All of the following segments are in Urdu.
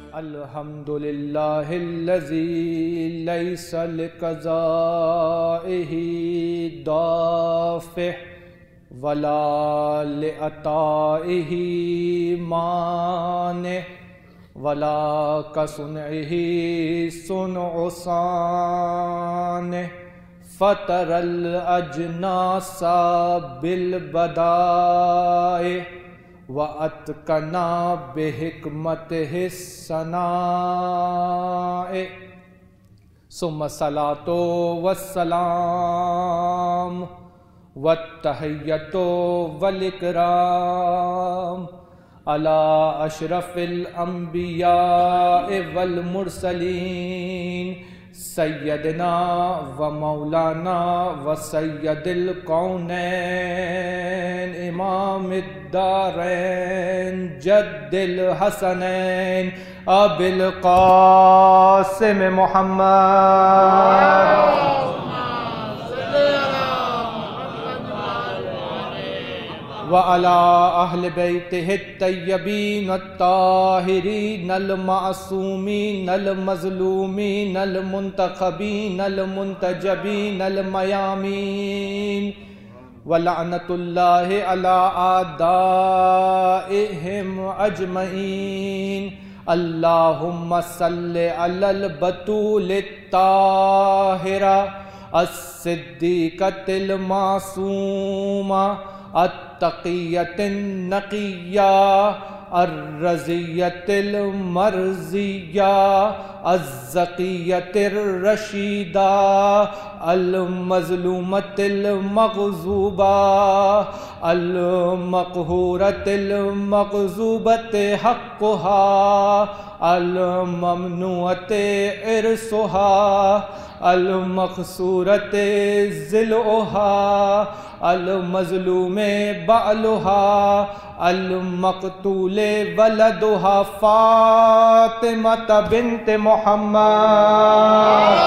الحمدللہ الذی لیس لقضائہ دافع ولا لعطائہ مانع ولا کصنعہ صنع صانع فطر الاجناس بالبدائع وَأَتْقَنَا بِحِکْمَتِهِ الصَّنَائِعَ ثُمَّ الصَّلَاةُ وَالسَّلَامُ وَالتَّحِيَّةُ وَالْإِكْرَامُ عَلَىٰ أَشْرَفِ الْأَنْبِيَاءِ وَالْمُرْسَلِينَ سیدنا و مولانا و سید الکونین امام الدارین جد الحسنین ابی القاسم محمد وعلى أهل بيته الطيبين الطاهرين المعصومين المظلومين المنتخبين المنتجبين الميامين ولعنة الله على أعدائهم أجمعين اللهم صل على البتول الطاهرة الصديقة المعصومة التقیۃ النقیہ الرضیۃ المرضیہ الزکیۃ الرشیدہ المظلومۃ المغضوبہ المقہورۃ المغضوبۃ حقہا الممنوعۃ عرصہا المقصورۃ ذلعہا المظلوم بعلہا المقتول ولدہا فاطمہ بنت محمد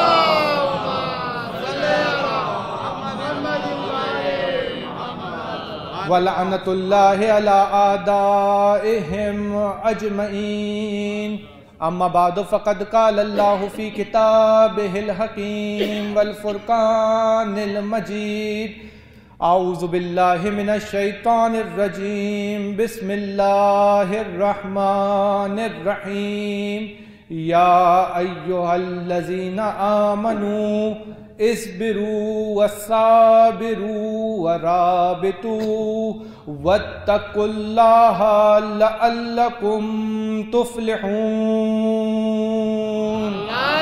ولعنۃ اللہ علی اعدائہم اجمعین اما بعد فقد قال اللہ فی کتابہ الحکیم والفرقان المجید اعوذ باللہ من الشیطان الرجیم بسم اللہ الرحمن الرحیم یا ایہا الذین آمنوا اصبروا وصابروا ورابطوا واتقوا اللہ لعلکم تفلحون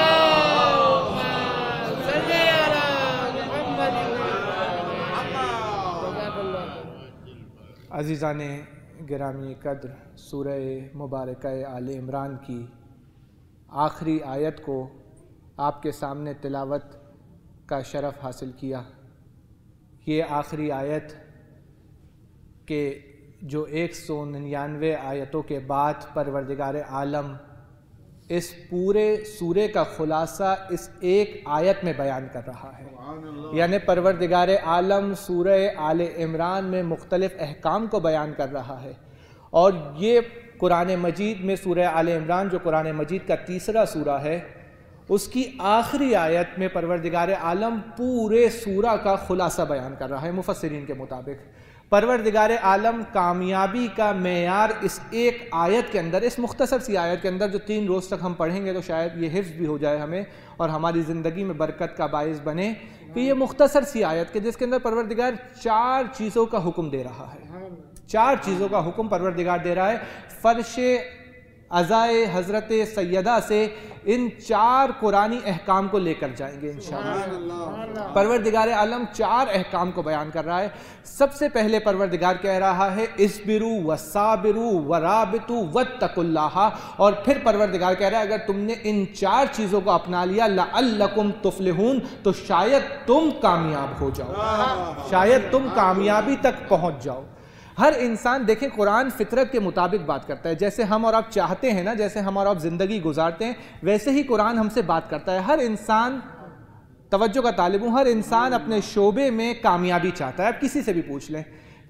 عزیزان گرامی قدر، سورہ مبارکہ آل عمران کی آخری آیت کو آپ کے سامنے تلاوت کا شرف حاصل کیا۔ یہ آخری آیت کہ جو 199 آیتوں کے بعد پروردگار عالم اس پورے سورے کا خلاصہ اس ایک آیت میں بیان کر رہا ہے، یعنی پروردگار عالم سورہ آل عمران میں مختلف احکام کو بیان کر رہا ہے، اور یہ قرآن مجید میں سورہ آل عمران جو قرآن مجید کا تیسرا سورہ ہے، اس کی آخری آیت میں پروردگار عالم پورے سورہ کا خلاصہ بیان کر رہا ہے۔ مفسرین کے مطابق پروردگار عالم کامیابی کا معیار اس ایک آیت کے اندر، اس مختصر سی آیت کے اندر جو 3 روز تک ہم پڑھیں گے تو شاید یہ حفظ بھی ہو جائے ہمیں اور ہماری زندگی میں برکت کا باعث بنے، کہ یہ مختصر سی آیت کہ جس کے اندر پروردگار 4 چیزوں کا حکم دے رہا ہے، 4 چیزوں کا حکم پروردگار دے رہا ہے۔ فرش عزائے حضرت سیدہ سے ان 4 قرآنی احکام کو لے کر جائیں گے انشاءاللہ۔ پروردگار عالم 4 احکام کو بیان کر رہا ہے۔ سب سے پہلے پروردگار کہہ رہا ہے اصبروا وصابروا ورابطوا واتقوا اللہ، اور پھر پروردگار کہہ رہا ہے اگر تم نے ان 4 چیزوں کو اپنا لیا لعلکم تفلحون تو شاید تم کامیاب ہو جاؤ، شاید تم کامیابی تک پہنچ جاؤ۔ ہر انسان دیکھیں قرآن فطرت کے مطابق بات کرتا ہے، جیسے ہم اور آپ چاہتے ہیں نا، جیسے ہم اور آپ زندگی گزارتے ہیں ویسے ہی قرآن ہم سے بات کرتا ہے۔ ہر انسان، توجہ کا طالب ہوں، ہر انسان اپنے شعبے میں کامیابی چاہتا ہے۔ آپ کسی سے بھی پوچھ لیں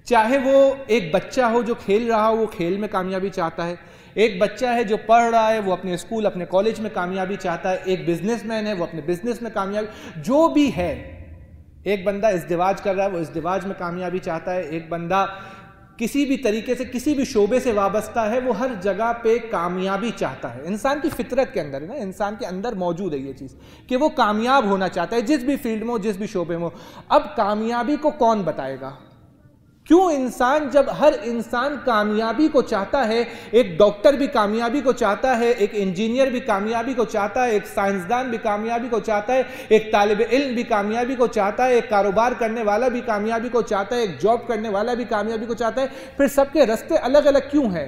چاہے وہ ایک بچہ ہو جو کھیل رہا ہو، وہ کھیل میں کامیابی چاہتا ہے، ایک بچہ ہے جو پڑھ رہا ہے وہ اپنے اسکول اپنے کالج میں کامیابی چاہتا ہے، ایک بزنس مین ہے وہ اپنے بزنس میں کامیابی، جو بھی ہے، ایک بندہ ازدواج کر رہا ہے وہ ازدواج میں کامیابی چاہتا ہے، ایک بندہ کسی بھی طریقے سے کسی بھی شعبے سے وابستہ ہے وہ ہر جگہ پہ کامیابی چاہتا ہے۔ انسان کی فطرت کے اندر ہے نا، انسان کے اندر موجود ہے یہ چیز کہ وہ کامیاب ہونا چاہتا ہے، جس بھی فیلڈ میں ہو، جس بھی شعبے میں ہو۔ اب کامیابی کو کون بتائے گا؟ کیوں انسان، جب ہر انسان کامیابی کو چاہتا ہے، ایک ڈاکٹر بھی کامیابی کو چاہتا ہے، ایک انجینئر بھی کامیابی کو چاہتا ہے، ایک سائنسدان بھی کامیابی کو چاہتا ہے، ایک طالب علم بھی کامیابی کو چاہتا ہے، ایک کاروبار کرنے والا بھی کامیابی کو چاہتا ہے، ایک جاب کرنے والا بھی کامیابی کو چاہتا ہے، پھر سب کے راستے الگ الگ کیوں ہیں؟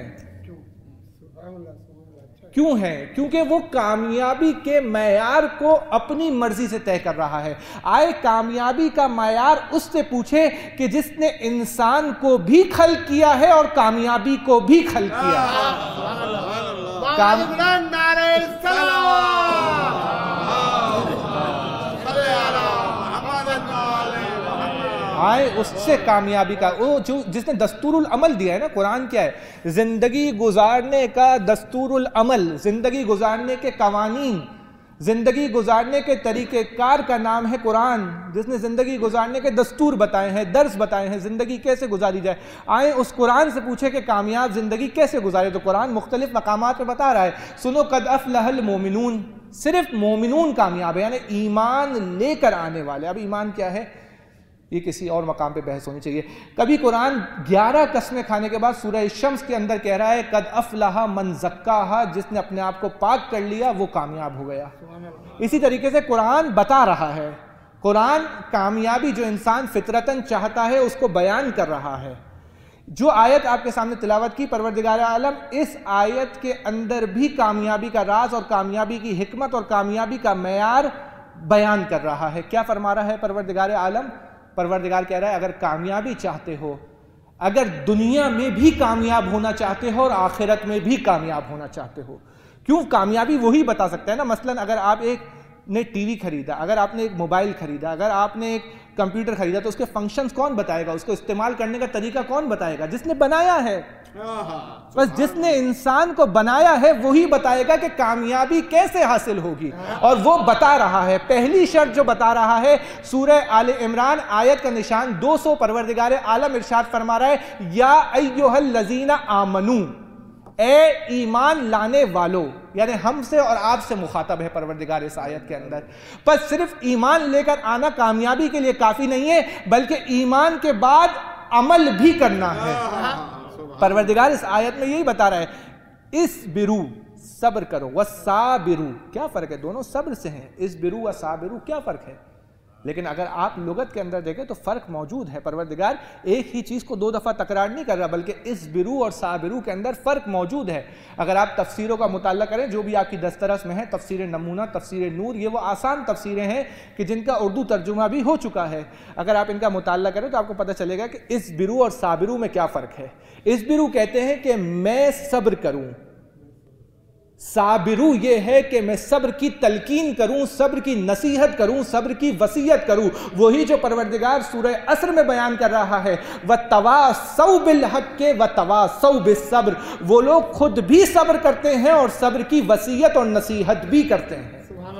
کیوں ہے؟ کیونکہ وہ کامیابی کے معیار کو اپنی مرضی سے طے کر رہا ہے۔ آئے کامیابی کا معیار اس سے پوچھے کہ جس نے انسان کو بھی خلق کیا ہے اور کامیابی کو بھی خلق کیا ہے۔ آئے اس سے کامیابی کا، وہ جو جس نے دستور العمل دیا ہے نا، قرآن کیا ہے؟ زندگی گزارنے کا دستور العمل، زندگی گزارنے کے قوانین، زندگی گزارنے کے طریقہ کار کا نام ہے قرآن، جس نے زندگی گزارنے کے دستور بتائے ہیں، درس بتائے ہیں، زندگی کیسے گزاری جائے۔ آئیں اس قرآن سے پوچھے کہ کامیاب زندگی کیسے گزارے، تو قرآن مختلف مقامات پہ بتا رہا ہے۔ سنو، قد افلح المومنون، صرف مومنون کامیاب ہے، یعنی ایمان لے کر آنے والے۔ اب ایمان کیا ہے یہ کسی اور مقام پہ بحث ہونی چاہیے۔ کبھی قرآن 11 قسمیں کھانے کے بعد سورہ شمس کے اندر کہہ رہا ہے قد افلح من زکاہا، جس نے اپنے آپ کو پاک کر لیا وہ کامیاب ہو گیا۔ اسی طریقے سے قرآن بتا رہا ہے، قرآن کامیابی جو انسان فطرتاً چاہتا ہے اس کو بیان کر رہا ہے۔ جو آیت آپ کے سامنے تلاوت کی، پروردگار عالم اس آیت کے اندر بھی کامیابی کا راز اور کامیابی کی حکمت اور کامیابی کا معیار بیان کر رہا ہے۔ کیا فرما رہا ہے پروردگار عالم؟ پروردگار کہہ رہا ہے اگر کامیابی چاہتے ہو، اگر دنیا میں بھی کامیاب ہونا چاہتے ہو اور آخرت میں بھی کامیاب ہونا چاہتے ہو، کیوں کامیابی وہی بتا سکتا ہے نا۔ مثلا اگر آپ نے ٹی وی خریدا، اگر آپ نے ایک موبائل خریدا، اگر آپ نے ایک کمپیوٹر خریدا، تو اس کے فنکشنز کون بتائے گا؟ اس کو استعمال کرنے کا طریقہ کون بتائے گا؟ جس نے بنایا ہے۔ بس جس نے انسان کو بنایا ہے وہی بتائے گا کہ کامیابی کیسے حاصل ہوگی، اور وہ بتا رہا ہے۔ پہلی شرط جو بتا رہا ہے، سورہ آل عمران آیت کا نشان 200، پروردگار عالم ارشاد فرما رہا ہے یا ایھا الذین آمنو، اے ایمان لانے والو، یعنی ہم سے اور آپ سے مخاطب ہے پروردگار اس آیت کے اندر۔ بس صرف ایمان لے کر آنا کامیابی کے لیے کافی نہیں ہے، بلکہ ایمان کے بعد عمل بھی کرنا ہے۔ پروردگار اس آیت میں یہی بتا رہا ہے اصبروا، صبر کرو، وصابروا، کیا فرق ہے؟ دونوں صبر سے ہیں، اصبروا وصابروا، کیا فرق ہے؟ لیکن اگر آپ لغت کے اندر دیکھیں تو فرق موجود ہے۔ پروردگار ایک ہی چیز کو 2 دفعہ تکرار نہیں کر رہا، بلکہ اصبروا اور صابروا کے اندر فرق موجود ہے۔ اگر آپ تفسیروں کا مطالعہ کریں، جو بھی آپ کی دسترس میں ہے، تفسیر نمونہ، تفسیر نور، یہ وہ آسان تفسیریں ہیں کہ جن کا اردو ترجمہ بھی ہو چکا ہے۔ اگر آپ ان کا مطالعہ کریں تو آپ کو پتہ چلے گا کہ اصبروا اور صابروا میں کیا فرق ہے۔ اصبروا کہتے ہیں کہ میں صبر کروں، صابرو یہ ہے کہ میں صبر کی تلقین کروں، صبر کی نصیحت کروں، صبر کی وصیت کروں۔ وہی جو پروردگار سورہ عصر میں بیان کر رہا ہے وَتَوَاصَوْا بِالْحَقِّ وَتَوَاصَوْا بِالصَّبْرِ، وہ لوگ خود بھی صبر کرتے ہیں اور صبر کی وصیت اور نصیحت بھی کرتے ہیں۔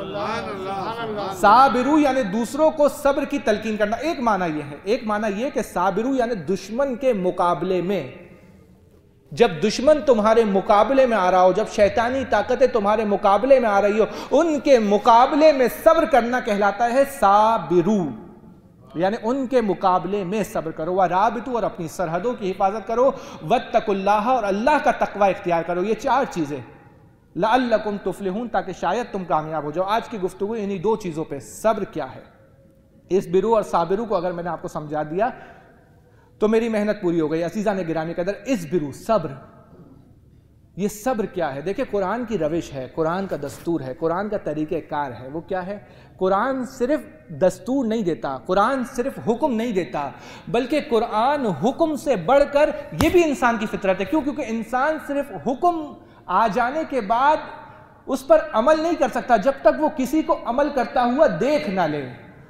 صابرو یعنی دوسروں کو صبر کی تلقین کرنا۔ ایک معنی یہ ہے، ایک معنی یہ کہ صابرو یعنی دشمن کے مقابلے میں، جب دشمن تمہارے مقابلے میں آ رہا ہو، جب شیطانی طاقتیں تمہارے مقابلے میں آ رہی ہو، ان کے مقابلے میں صبر کرنا کہلاتا ہے صابرو، یعنی ان کے مقابلے میں صبر کرو۔ وَرَابِطُوا، اور اپنی سرحدوں کی حفاظت کرو، وَاتَّقُوا اللَّهَ، اور اللہ کا تقوی اختیار کرو۔ یہ 4 چیزیں لَعَلَّكُمْ تُفْلِحُونَ، تاکہ شاید تم کامیاب ہو جاؤ۔ آج کی گفتگو انہی 2 چیزوں پہ، صبر کیا ہے، اصبروا اور صابروا کو اگر میں نے آپ کو سمجھا دیا تو میری محنت پوری ہو گئی۔ عزیزان گرامی قدر، اصبروا، صبر، یہ صبر کیا ہے؟ دیکھیں قرآن کی روش ہے، قرآن کا دستور ہے، قرآن کا طریقہ کار ہے۔ وہ کیا ہے؟ قرآن صرف دستور نہیں دیتا، قرآن صرف حکم نہیں دیتا، بلکہ قرآن حکم سے بڑھ کر یہ بھی انسان کی فطرت ہے۔ کیوں؟ کیونکہ انسان صرف حکم آ جانے کے بعد اس پر عمل نہیں کر سکتا جب تک وہ کسی کو عمل کرتا ہوا دیکھ نہ لے۔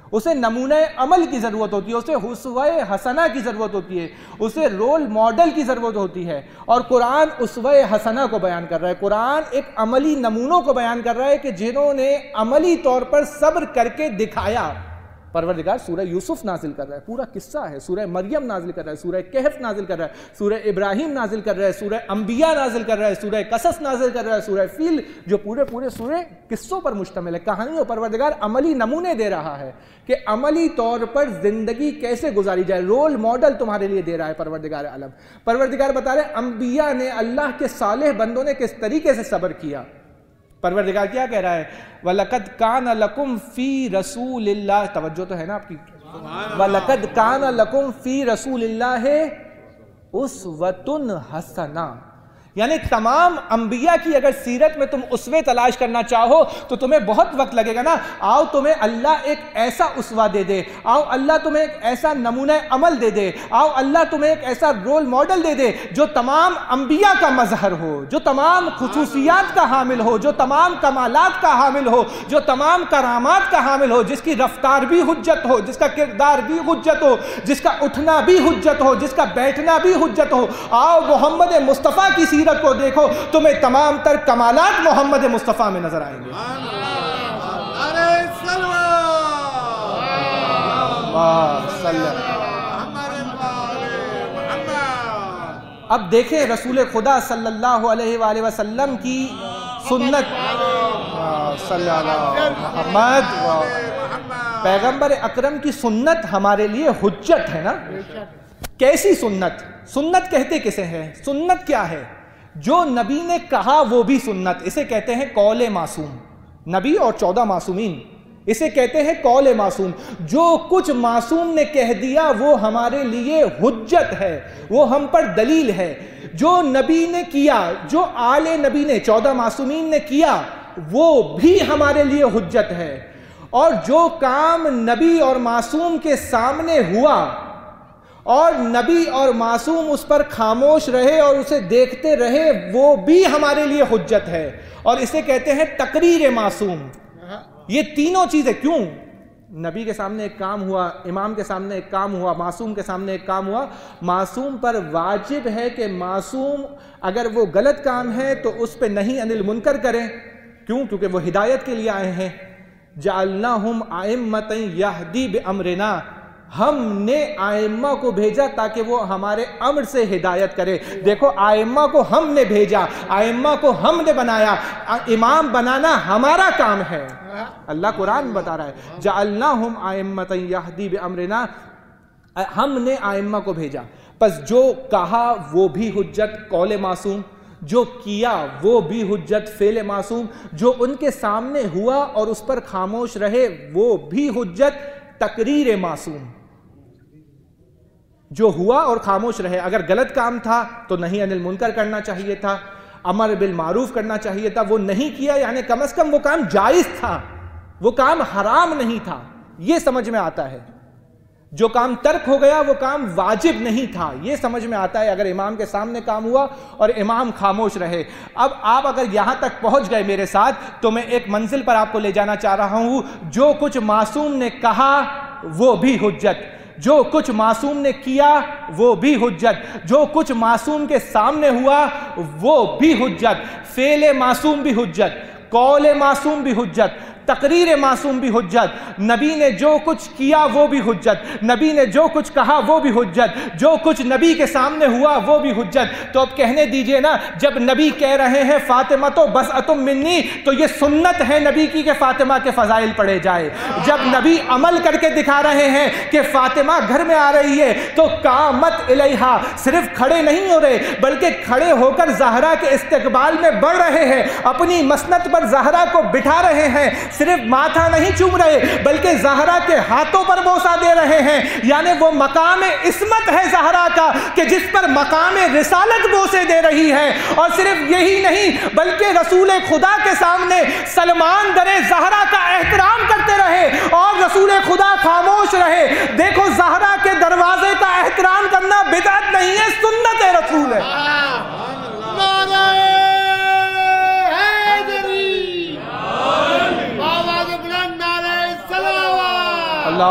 اسے نمونہ عمل کی ضرورت ہوتی ہے، اسے اسوہ حسنہ کی ضرورت ہوتی ہے، اسے رول ماڈل کی ضرورت ہوتی ہے. اور قرآن اسوہ حسنہ کو بیان کر رہا ہے. قرآن ایک عملی نمونوں کو بیان کر رہا ہے کہ جنہوں نے عملی طور پر صبر کر کے دکھایا. پروردگار سورہ یوسف نازل کر رہا ہے، پورا قصہ ہے. سورہ مریم نازل کر رہا ہے، سورہ کہف نازل کر رہا ہے، سورہ ابراہیم نازل کر رہا ہے، سورہ انبیاء نازل کر رہا ہے، سورہ قصص نازل کر رہا ہے، سورہ فیل، جو پورے سورہ قصوں پر مشتمل ہے، کہانیوں. پروردگار عملی نمونے دے رہا ہے کہ عملی طور پر زندگی کیسے گزاری جائے. رول ماڈل تمہارے لیے دے رہا ہے پروردگار عالم. پروردگار بتا رہے ہیں انبیاء نے، اللہ کے صالح بندوں نے کس طریقے سے صبر کیا. پروردگار کیا کہہ رہا ہے؟ وَلَقَدْ كَانَ لَكُمْ فِي رَسُولِ اللَّهِ، توجہ تو ہے نا آپ کی. وَلَقَدْ كَانَ لَكُمْ فِي رَسُولِ اللَّهِ أُسْوَةٌ حَسَنَةٌ. یعنی تمام انبیاء کی اگر سیرت میں تم اسوے تلاش کرنا چاہو تو تمہیں بہت وقت لگے گا نا. آؤ تمہیں اللہ ایک ایسا اسوہ دے دے، آؤ اللہ تمہیں ایک ایسا نمونہ عمل دے دے، آؤ اللہ تمہیں ایک ایسا رول ماڈل دے دے جو تمام انبیاء کا مظہر ہو، جو تمام خصوصیات کا حامل ہو، جو تمام کمالات کا حامل ہو، جو تمام کرامات کا حامل ہو، جس کی رفتار بھی حجت ہو، جس کا کردار بھی حجت ہو، جس کا اٹھنا بھی حجت ہو، جس کا بیٹھنا بھی حجت ہو. آؤ محمد مصطفیٰ کی سیرت کو دیکھو، تمہیں تمام تر کمالات محمد مصطفیٰ میں نظر آئیں گے. اب دیکھیں رسول خدا صلی اللہ علیہ وآلہ وسلم کی سنت. صلی اللہ محمد. پیغمبر اکرم کی سنت ہمارے لیے حجت ہے نا. کیسی سنت؟ سنت کہتے کسے ہیں؟ سنت کیا ہے؟ جو نبی نے کہا وہ بھی سنت. اسے کہتے ہیں قول معصوم. نبی اور 14 معصومین، اسے کہتے ہیں قول معصوم. جو کچھ معصوم نے کہہ دیا وہ ہمارے لیے حجت ہے، وہ ہم پر دلیل ہے. جو نبی نے کیا، جو آل نبی نے 14 معصومین نے کیا، وہ بھی ہمارے لیے حجت ہے. اور جو کام نبی اور معصوم کے سامنے ہوا اور نبی اور معصوم اس پر خاموش رہے اور اسے دیکھتے رہے، وہ بھی ہمارے لیے حجت ہے. اور اسے کہتے ہیں تقریر معصوم. یہ تینوں چیزیں. کیوں؟ نبی کے سامنے ایک کام ہوا، امام کے سامنے ایک کام ہوا، معصوم کے سامنے ایک کام ہوا. معصوم پر واجب ہے کہ معصوم اگر وہ غلط کام ہے تو اس پہ نہی عن المنکر کریں. کیوں؟ کیونکہ وہ ہدایت کے لیے آئے ہیں. جعلناہم ائمۃ یہدی بامرنا، ہم نے آئمہ کو بھیجا تاکہ وہ ہمارے امر سے ہدایت کرے. دیکھو آئمہ کو ہم نے بھیجا، آئمہ کو ہم نے بنایا. امام بنانا ہمارا کام ہے. اللہ قرآن بتا رہا ہے جعلناہم ائمۃ یہدی بامرنا، ہم نے آئمہ کو بھیجا. پس جو کہا وہ بھی حجت قول معصوم، جو کیا وہ بھی حجت فعل معصوم، جو ان کے سامنے ہوا اور اس پر خاموش رہے وہ بھی حجت تقریر معصوم. جو ہوا اور خاموش رہے، اگر غلط کام تھا تو نہی عن المنکر کرنا چاہیے تھا، امر بالمعروف کرنا چاہیے تھا. وہ نہیں کیا، یعنی کم از کم وہ کام جائز تھا، وہ کام حرام نہیں تھا. یہ سمجھ میں آتا ہے. جو کام ترک ہو گیا وہ کام واجب نہیں تھا، یہ سمجھ میں آتا ہے اگر امام کے سامنے کام ہوا اور امام خاموش رہے. اب آپ اگر یہاں تک پہنچ گئے میرے ساتھ تو میں ایک منزل پر آپ کو لے جانا چاہ رہا ہوں. جو کچھ معصوم نے کہا وہ بھی حجت، جو کچھ معصوم نے کیا وہ بھی حجت، جو کچھ معصوم کے سامنے ہوا وہ بھی حجت. فعل معصوم بھی حجت، قول معصوم بھی حجت، تقریر معصوم بھی حجت. نبی نے جو کچھ کیا وہ بھی حجت، نبی نے جو کچھ کہا وہ بھی حجت، جو کچھ نبی کے سامنے ہوا وہ بھی حجت. تو اب کہنے دیجئے نا، جب نبی کہہ رہے ہیں فاطمہ تو بضعۃ منی، تو یہ سنت ہے نبی کی کہ فاطمہ کے فضائل پڑھے جائے. جب نبی عمل کر کے دکھا رہے ہیں کہ فاطمہ گھر میں آ رہی ہے تو قامت الیہا، صرف کھڑے نہیں ہو رہے بلکہ کھڑے ہو کر زہرا کے استقبال میں بڑھ رہے ہیں، اپنی مسند پر زہرا کو بٹھا رہے ہیں. صرف ماتھا نہیں چوم رہے بلکہ زہرا کے ہاتھوں پر بوسہ دے رہے ہیں. یعنی وہ مقام عصمت ہے زہرا کا کہ جس پر مقام رسالت بوسے دے رہی ہے. اور صرف یہی نہیں بلکہ رسول خدا کے سامنے سلمان در زہرا کا احترام کرتے رہے اور رسول خدا خاموش رہے. دیکھو زہرا کے دروازے کا احترام کرنا بدعت نہیں ہے، سنت رسول ہے. اللہ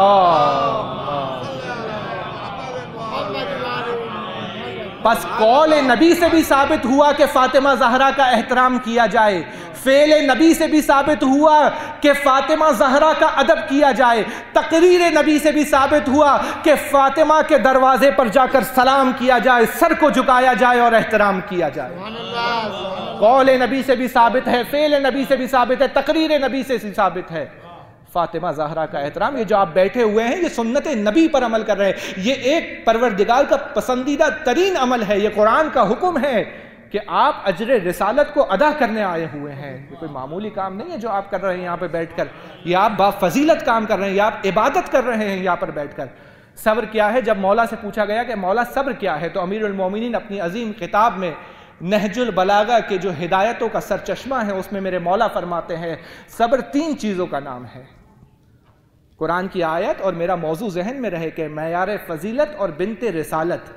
بس قول نبی سے بھی ثابت ہوا کہ فاطمہ زہرا کا احترام کیا جائے، فعل نبی سے بھی ثابت ہوا کہ فاطمہ زہرا کا ادب کیا جائے، تقریر نبی سے بھی ثابت ہوا کہ فاطمہ کے دروازے پر جا کر سلام کیا جائے، سر کو جھکایا جائے اور احترام کیا جائے۔ قول نبی سے بھی ثابت ہے، فعل نبی سے بھی ثابت ہے، تقریر نبی سے بھی ثابت ہے فاطمہ زہرا کا احترام۔ یہ جو آپ بیٹھے ہوئے ہیں یہ سنت نبی پر عمل کر رہے ہیں، یہ ایک پروردگار کا پسندیدہ ترین عمل ہے، یہ قرآن کا حکم ہے کہ آپ اجر رسالت کو ادا کرنے آئے ہوئے ہیں۔ یہ کوئی معمولی کام نہیں ہے جو آپ کر رہے ہیں یہاں پہ بیٹھ کر، یہ آپ با فضیلت کام کر رہے ہیں، یہ آپ عبادت کر رہے ہیں یہاں پر بیٹھ کر۔ صبر کیا ہے؟ جب مولا سے پوچھا گیا کہ مولا صبر کیا ہے، تو امیر المومنین اپنی عظیم خطاب میں نہج البلاغہ کے جو ہدایتوں کا سرچشمہ ہے اس میں میرے مولا فرماتے ہیں صبر 3 چیزوں کا نام ہے۔ قرآن کی آیت اور میرا موضوع ذہن میں رہے کہ معیار فضیلت اور بنت رسالت۔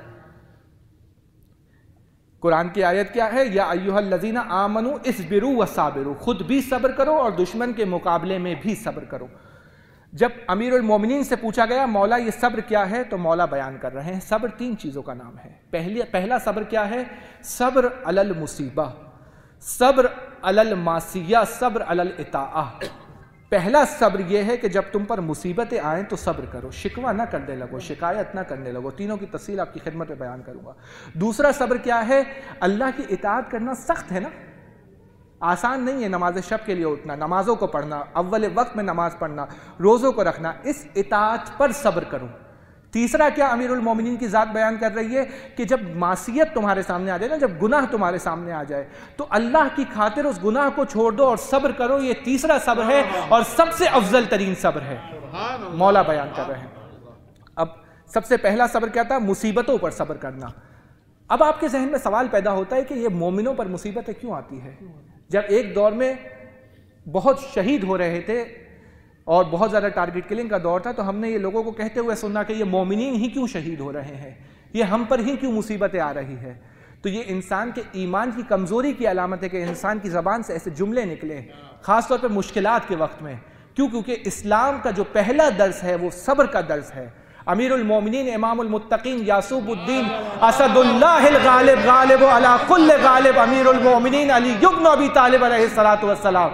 قرآن کی آیت کیا ہے؟ یا ایھا الذین آمنوا اصبروا وصابروا، خود بھی صبر کرو اور دشمن کے مقابلے میں بھی صبر کرو۔ جب امیر المومنین سے پوچھا گیا مولا یہ صبر کیا ہے، تو مولا بیان کر رہے ہیں صبر 3 چیزوں کا نام ہے۔ پہلا صبر کیا ہے؟ صبر علی المصیبہ، صبر علی المعصیہ، صبر علی الاطاعہ۔ پہلا صبر یہ ہے کہ جب تم پر مصیبتیں آئیں تو صبر کرو، شکوہ نہ کرنے لگو، شکایت نہ کرنے لگو۔ تینوں کی تفصیل آپ کی خدمت میں بیان کروں گا۔ دوسرا صبر کیا ہے؟ اللہ کی اطاعت کرنا سخت ہے نا، آسان نہیں ہے نماز شب کے لیے اٹھنا، نمازوں کو پڑھنا، اول وقت میں نماز پڑھنا، روزوں کو رکھنا، اس اطاعت پر صبر کرو۔ تیسرا کیا امیر المومنین کی ذات بیان کر رہی ہے کہ جب معصیت تمہارے سامنے آ جائے نا، جب گناہ تمہارے سامنے آ جائے تو اللہ کی خاطر اس گناہ کو چھوڑ دو اور صبر کرو۔ یہ تیسرا صبر ہے اور سب سے افضل ترین صبر ہے، مولا بیان کر رہے ہیں۔ اب سب سے پہلا صبر کیا تھا؟ مصیبتوں پر صبر کرنا۔ اب آپ کے ذہن میں سوال پیدا ہوتا ہے کہ یہ مومنوں پر مصیبتیں کیوں آتی ہے؟ جب ایک دور میں بہت شہید ہو رہے تھے اور بہت زیادہ ٹارگٹ کلنگ کا دور تھا، تو ہم نے یہ لوگوں کو کہتے ہوئے سنا کہ یہ مومنین ہی کیوں شہید ہو رہے ہیں، یہ ہم پر ہی کیوں مصیبتیں آ رہی ہے۔ تو یہ انسان کے ایمان کی کمزوری کی علامت ہے کہ انسان کی زبان سے ایسے جملے نکلیں، خاص طور پہ مشکلات کے وقت میں۔ کیونکہ اسلام کا جو پہلا درس ہے وہ صبر کا درس ہے۔ امیر المومنین امام المتقین یعصوب الدین اسد اللہ الغالب غالب علی کل غالب امیر المومنین علی بن ابی طالب علیہ الصلوۃ والسلام۔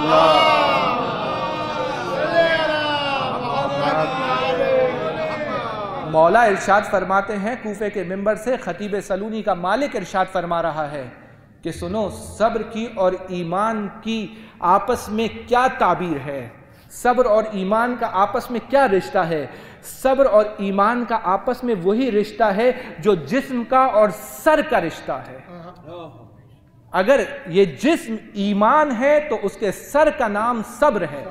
مولا ارشاد فرماتے ہیں کوفے کے منبر سے، خطیب سلونی کا مالک ارشاد فرما رہا ہے کہ سنو صبر کی اور ایمان کی آپس میں کیا تعبیر ہے، صبر اور ایمان کا آپس میں کیا رشتہ ہے۔ صبر اور ایمان کا آپس میں وہی رشتہ ہے جو جسم کا اور سر کا رشتہ ہے۔ اگر یہ جسم ایمان ہے تو اس کے سر کا نام صبر ہے۔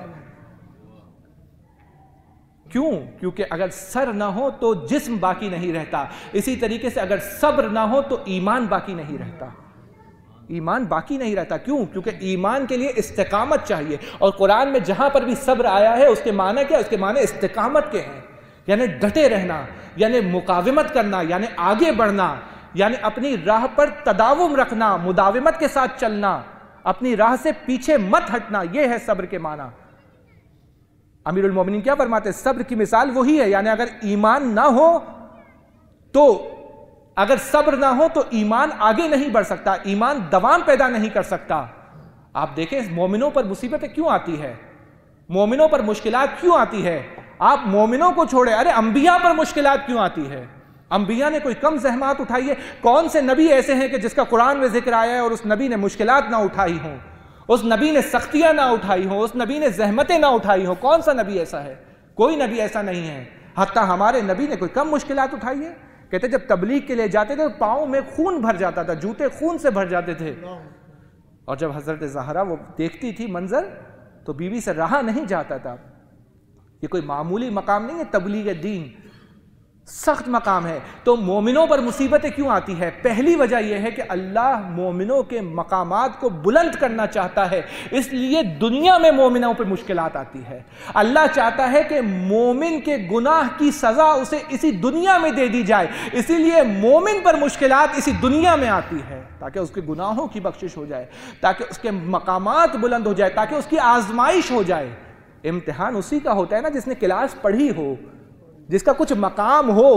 کیوں؟ کیونکہ اگر سر نہ ہو تو جسم باقی نہیں رہتا، اسی طریقے سے اگر صبر نہ ہو تو ایمان باقی نہیں رہتا، ایمان باقی نہیں رہتا۔ کیوں؟ کیونکہ ایمان کے لیے استقامت چاہیے، اور قرآن میں جہاں پر بھی صبر آیا ہے اس کے معنی کیا؟ اس کے معنی استقامت کے ہیں، یعنی ڈٹے رہنا، یعنی مقاومت کرنا، یعنی آگے بڑھنا، یعنی اپنی راہ پر تداوم رکھنا، مداومت کے ساتھ چلنا، اپنی راہ سے پیچھے مت ہٹنا، یہ ہے صبر کے معنی۔ امیر المومنین کیا فرماتے ہیں؟ صبر کی مثال وہی ہے، یعنی اگر ایمان نہ ہو تو، اگر صبر نہ ہو تو ایمان آگے نہیں بڑھ سکتا، ایمان دوام پیدا نہیں کر سکتا۔ آپ دیکھیں مومنوں پر مصیبتیں کیوں آتی ہے، مومنوں پر مشکلات کیوں آتی ہے؟ آپ مومنوں کو چھوڑے، ارے انبیاء پر مشکلات کیوں آتی ہے؟ انبیاء نے کوئی کم زحمات اٹھائی ہے؟ کون سے نبی ایسے ہیں کہ جس کا قرآن میں ذکر آیا ہے اور اس نبی نے مشکلات نہ اٹھائی ہوں، اس نبی نے سختیاں نہ اٹھائی ہوں، اس نبی نے زحمتیں نہ اٹھائی ہوں؟ کون سا نبی ایسا ہے؟ کوئی نبی ایسا نہیں ہے۔ حتیٰ ہمارے نبی نے کوئی کم مشکلات اٹھائی ہے؟ کہتے جب تبلیغ کے لیے جاتے تھے تو پاؤں میں خون بھر جاتا تھا، جوتے خون سے بھر جاتے تھے، اور جب حضرت زہرا وہ دیکھتی تھی منظر تو بیوی سے رہا نہیں جاتا تھا۔ یہ کوئی معمولی مقام نہیں ہے، تبلیغ دین سخت مقام ہے۔ تو مومنوں پر مصیبتیں کیوں آتی ہے؟ پہلی وجہ یہ ہے کہ اللہ مومنوں کے مقامات کو بلند کرنا چاہتا ہے، اس لیے دنیا میں مومنوں پر مشکلات آتی ہے۔ اللہ چاہتا ہے کہ مومن کے گناہ کی سزا اسے اسی دنیا میں دے دی جائے، اسی لیے مومن پر مشکلات اسی دنیا میں آتی ہے تاکہ اس کے گناہوں کی بخشش ہو جائے، تاکہ اس کے مقامات بلند ہو جائے، تاکہ اس کی آزمائش ہو جائے۔ امتحان اسی کا ہوتا ہے نا جس نے کلاس پڑھی ہو، جس کا کچھ مقام ہو،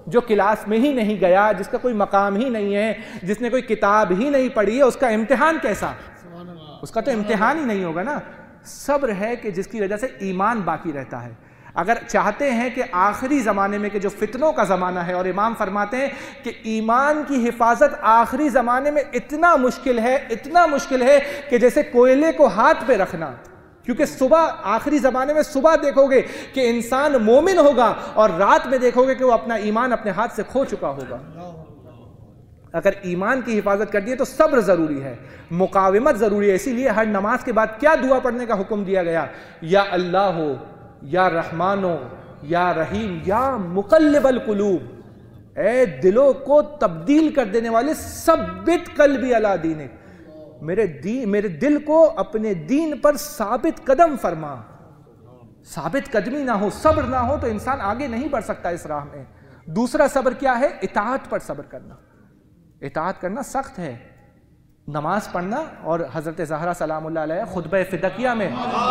جو کلاس میں ہی نہیں گیا، جس کا کوئی مقام ہی نہیں ہے، جس نے کوئی کتاب ہی نہیں پڑھی ہے، اس کا امتحان کیسا؟ اس کا تو امتحان ہی نہیں ہوگا نا۔ صبر ہے کہ جس کی وجہ سے ایمان باقی رہتا ہے۔ اگر چاہتے ہیں کہ آخری زمانے میں کہ جو فتنوں کا زمانہ ہے، اور امام فرماتے ہیں کہ ایمان کی حفاظت آخری زمانے میں اتنا مشکل ہے کہ جیسے کوئلے کو ہاتھ پہ رکھنا، کیونکہ صبح آخری زمانے میں صبح دیکھو گے کہ انسان مومن ہوگا، اور رات میں دیکھو گے کہ وہ اپنا ایمان اپنے ہاتھ سے کھو چکا ہوگا۔ اگر ایمان کی حفاظت کرنی ہے تو صبر ضروری ہے، مقاومت ضروری ہے۔ اسی لیے ہر نماز کے بعد کیا دعا پڑھنے کا حکم دیا گیا؟ یا اللہ ہو، یا رحمان ہو، یا رحیم، یا مقلب القلوب، اے دلوں کو تبدیل کر دینے والے، ثبت قلبی علی دینک، میرے دل کو اپنے دین پر ثابت قدم فرما۔ ثابت قدمی نہ ہو، صبر نہ ہو تو انسان آگے نہیں بڑھ سکتا اس راہ میں۔ دوسرا صبر کیا ہے؟ اطاعت پر صبر کرنا۔ اطاعت کرنا سخت ہے، نماز پڑھنا، اور حضرت زہرا سلام اللہ علیہ خطبہ فدقیہ میں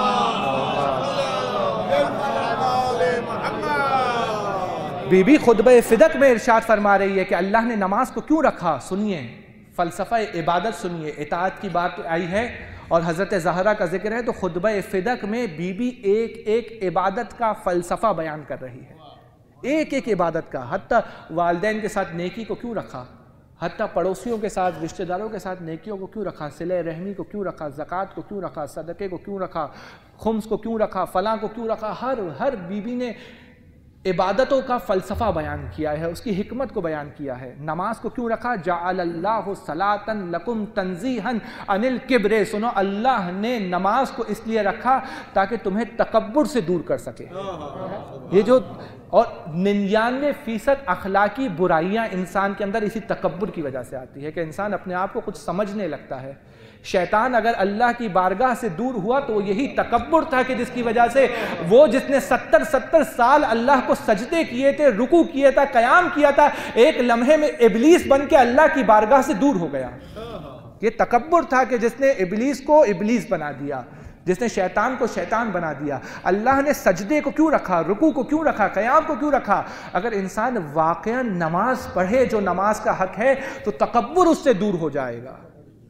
بی بی خطبہ فدق میں ارشاد فرما رہی ہے کہ اللہ نے نماز کو کیوں رکھا۔ سنیے، فلسفہ عبادت سنیے، اطاعت کی بات آئی ہے اور حضرت زہرا کا ذکر ہے، تو خطبہ فدق میں بی بی ایک ایک عبادت کا فلسفہ بیان کر رہی ہے، ایک ایک عبادت کا۔ حتیٰ والدین کے ساتھ نیکی کو کیوں رکھا، حتیٰ پڑوسیوں کے ساتھ، رشتہ داروں کے ساتھ نیکیوں کو کیوں رکھا، صلہ رحمی کو کیوں رکھا، زکوٰۃ کو کیوں رکھا، صدقے کو کیوں رکھا، خمس کو کیوں رکھا، فلاں کو کیوں رکھا۔ ہر بیوی نے عبادتوں کا فلسفہ بیان کیا ہے، اس کی حکمت کو بیان کیا ہے۔ نماز کو کیوں رکھا؟ جعل اللہ صلاۃ لکم تنزیہا عن الکبر۔ سنو، اللہ نے نماز کو اس لیے رکھا تاکہ تمہیں تکبر سے دور کر سکے۔ یہ جو اور 99% اخلاقی برائیاں انسان کے اندر اسی تکبر کی وجہ سے آتی ہے کہ انسان اپنے آپ کو کچھ سمجھنے لگتا ہے۔ شیطان اگر اللہ کی بارگاہ سے دور ہوا تو یہی تکبر تھا کہ جس کی وجہ سے وہ جس نے 70 سال اللہ کو سجدے کیے تھے، رکوع کیا تھا، قیام کیا تھا، ایک لمحے میں ابلیس بن کے اللہ کی بارگاہ سے دور ہو گیا۔ یہ تکبر تھا کہ جس نے ابلیس کو ابلیس بنا دیا، جس نے شیطان کو شیطان بنا دیا۔ اللہ نے سجدے کو کیوں رکھا، رکوع کو کیوں رکھا، قیام کو کیوں رکھا؟ اگر انسان واقعا نماز پڑھے جو نماز کا حق ہے تو تکبر اس سے دور ہو جائے گا۔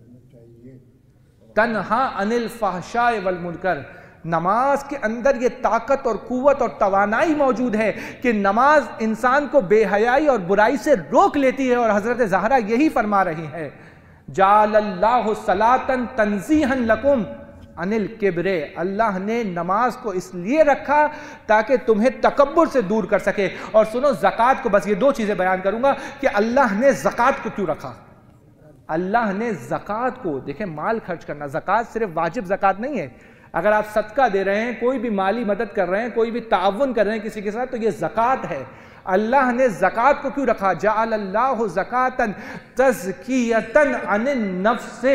تنہا عن الفحشاء والمنکر، نماز کے اندر یہ طاقت اور قوت اور توانائی موجود ہے کہ نماز انسان کو بے حیائی اور برائی سے روک لیتی ہے، اور حضرت زہرا یہی فرما رہی ہے، جعل اللہ صلاۃ تنزیہا لکم عن الکبر۔ اللہ نے نماز کو اس لیے رکھا تاکہ تمہیں تکبر سے دور کر سکے۔ اور سنو، زکوٰۃ کو، بس یہ 2 چیزیں بیان کروں گا کہ اللہ نے زکوٰۃ کو کیوں رکھا۔ اللہ نے زکوٰۃ کو، دیکھیں مال خرچ کرنا، زکوٰۃ صرف واجب زکوٰۃ نہیں ہے، اگر آپ صدقہ دے رہے ہیں، کوئی بھی مالی مدد کر رہے ہیں، کوئی بھی تعاون کر رہے ہیں کسی کے ساتھ، تو یہ زکوٰۃ ہے۔ اللہ نے زکوٰۃ کو کیوں رکھا؟ جعل اللہ زکاۃ تزکیۃ عن النفس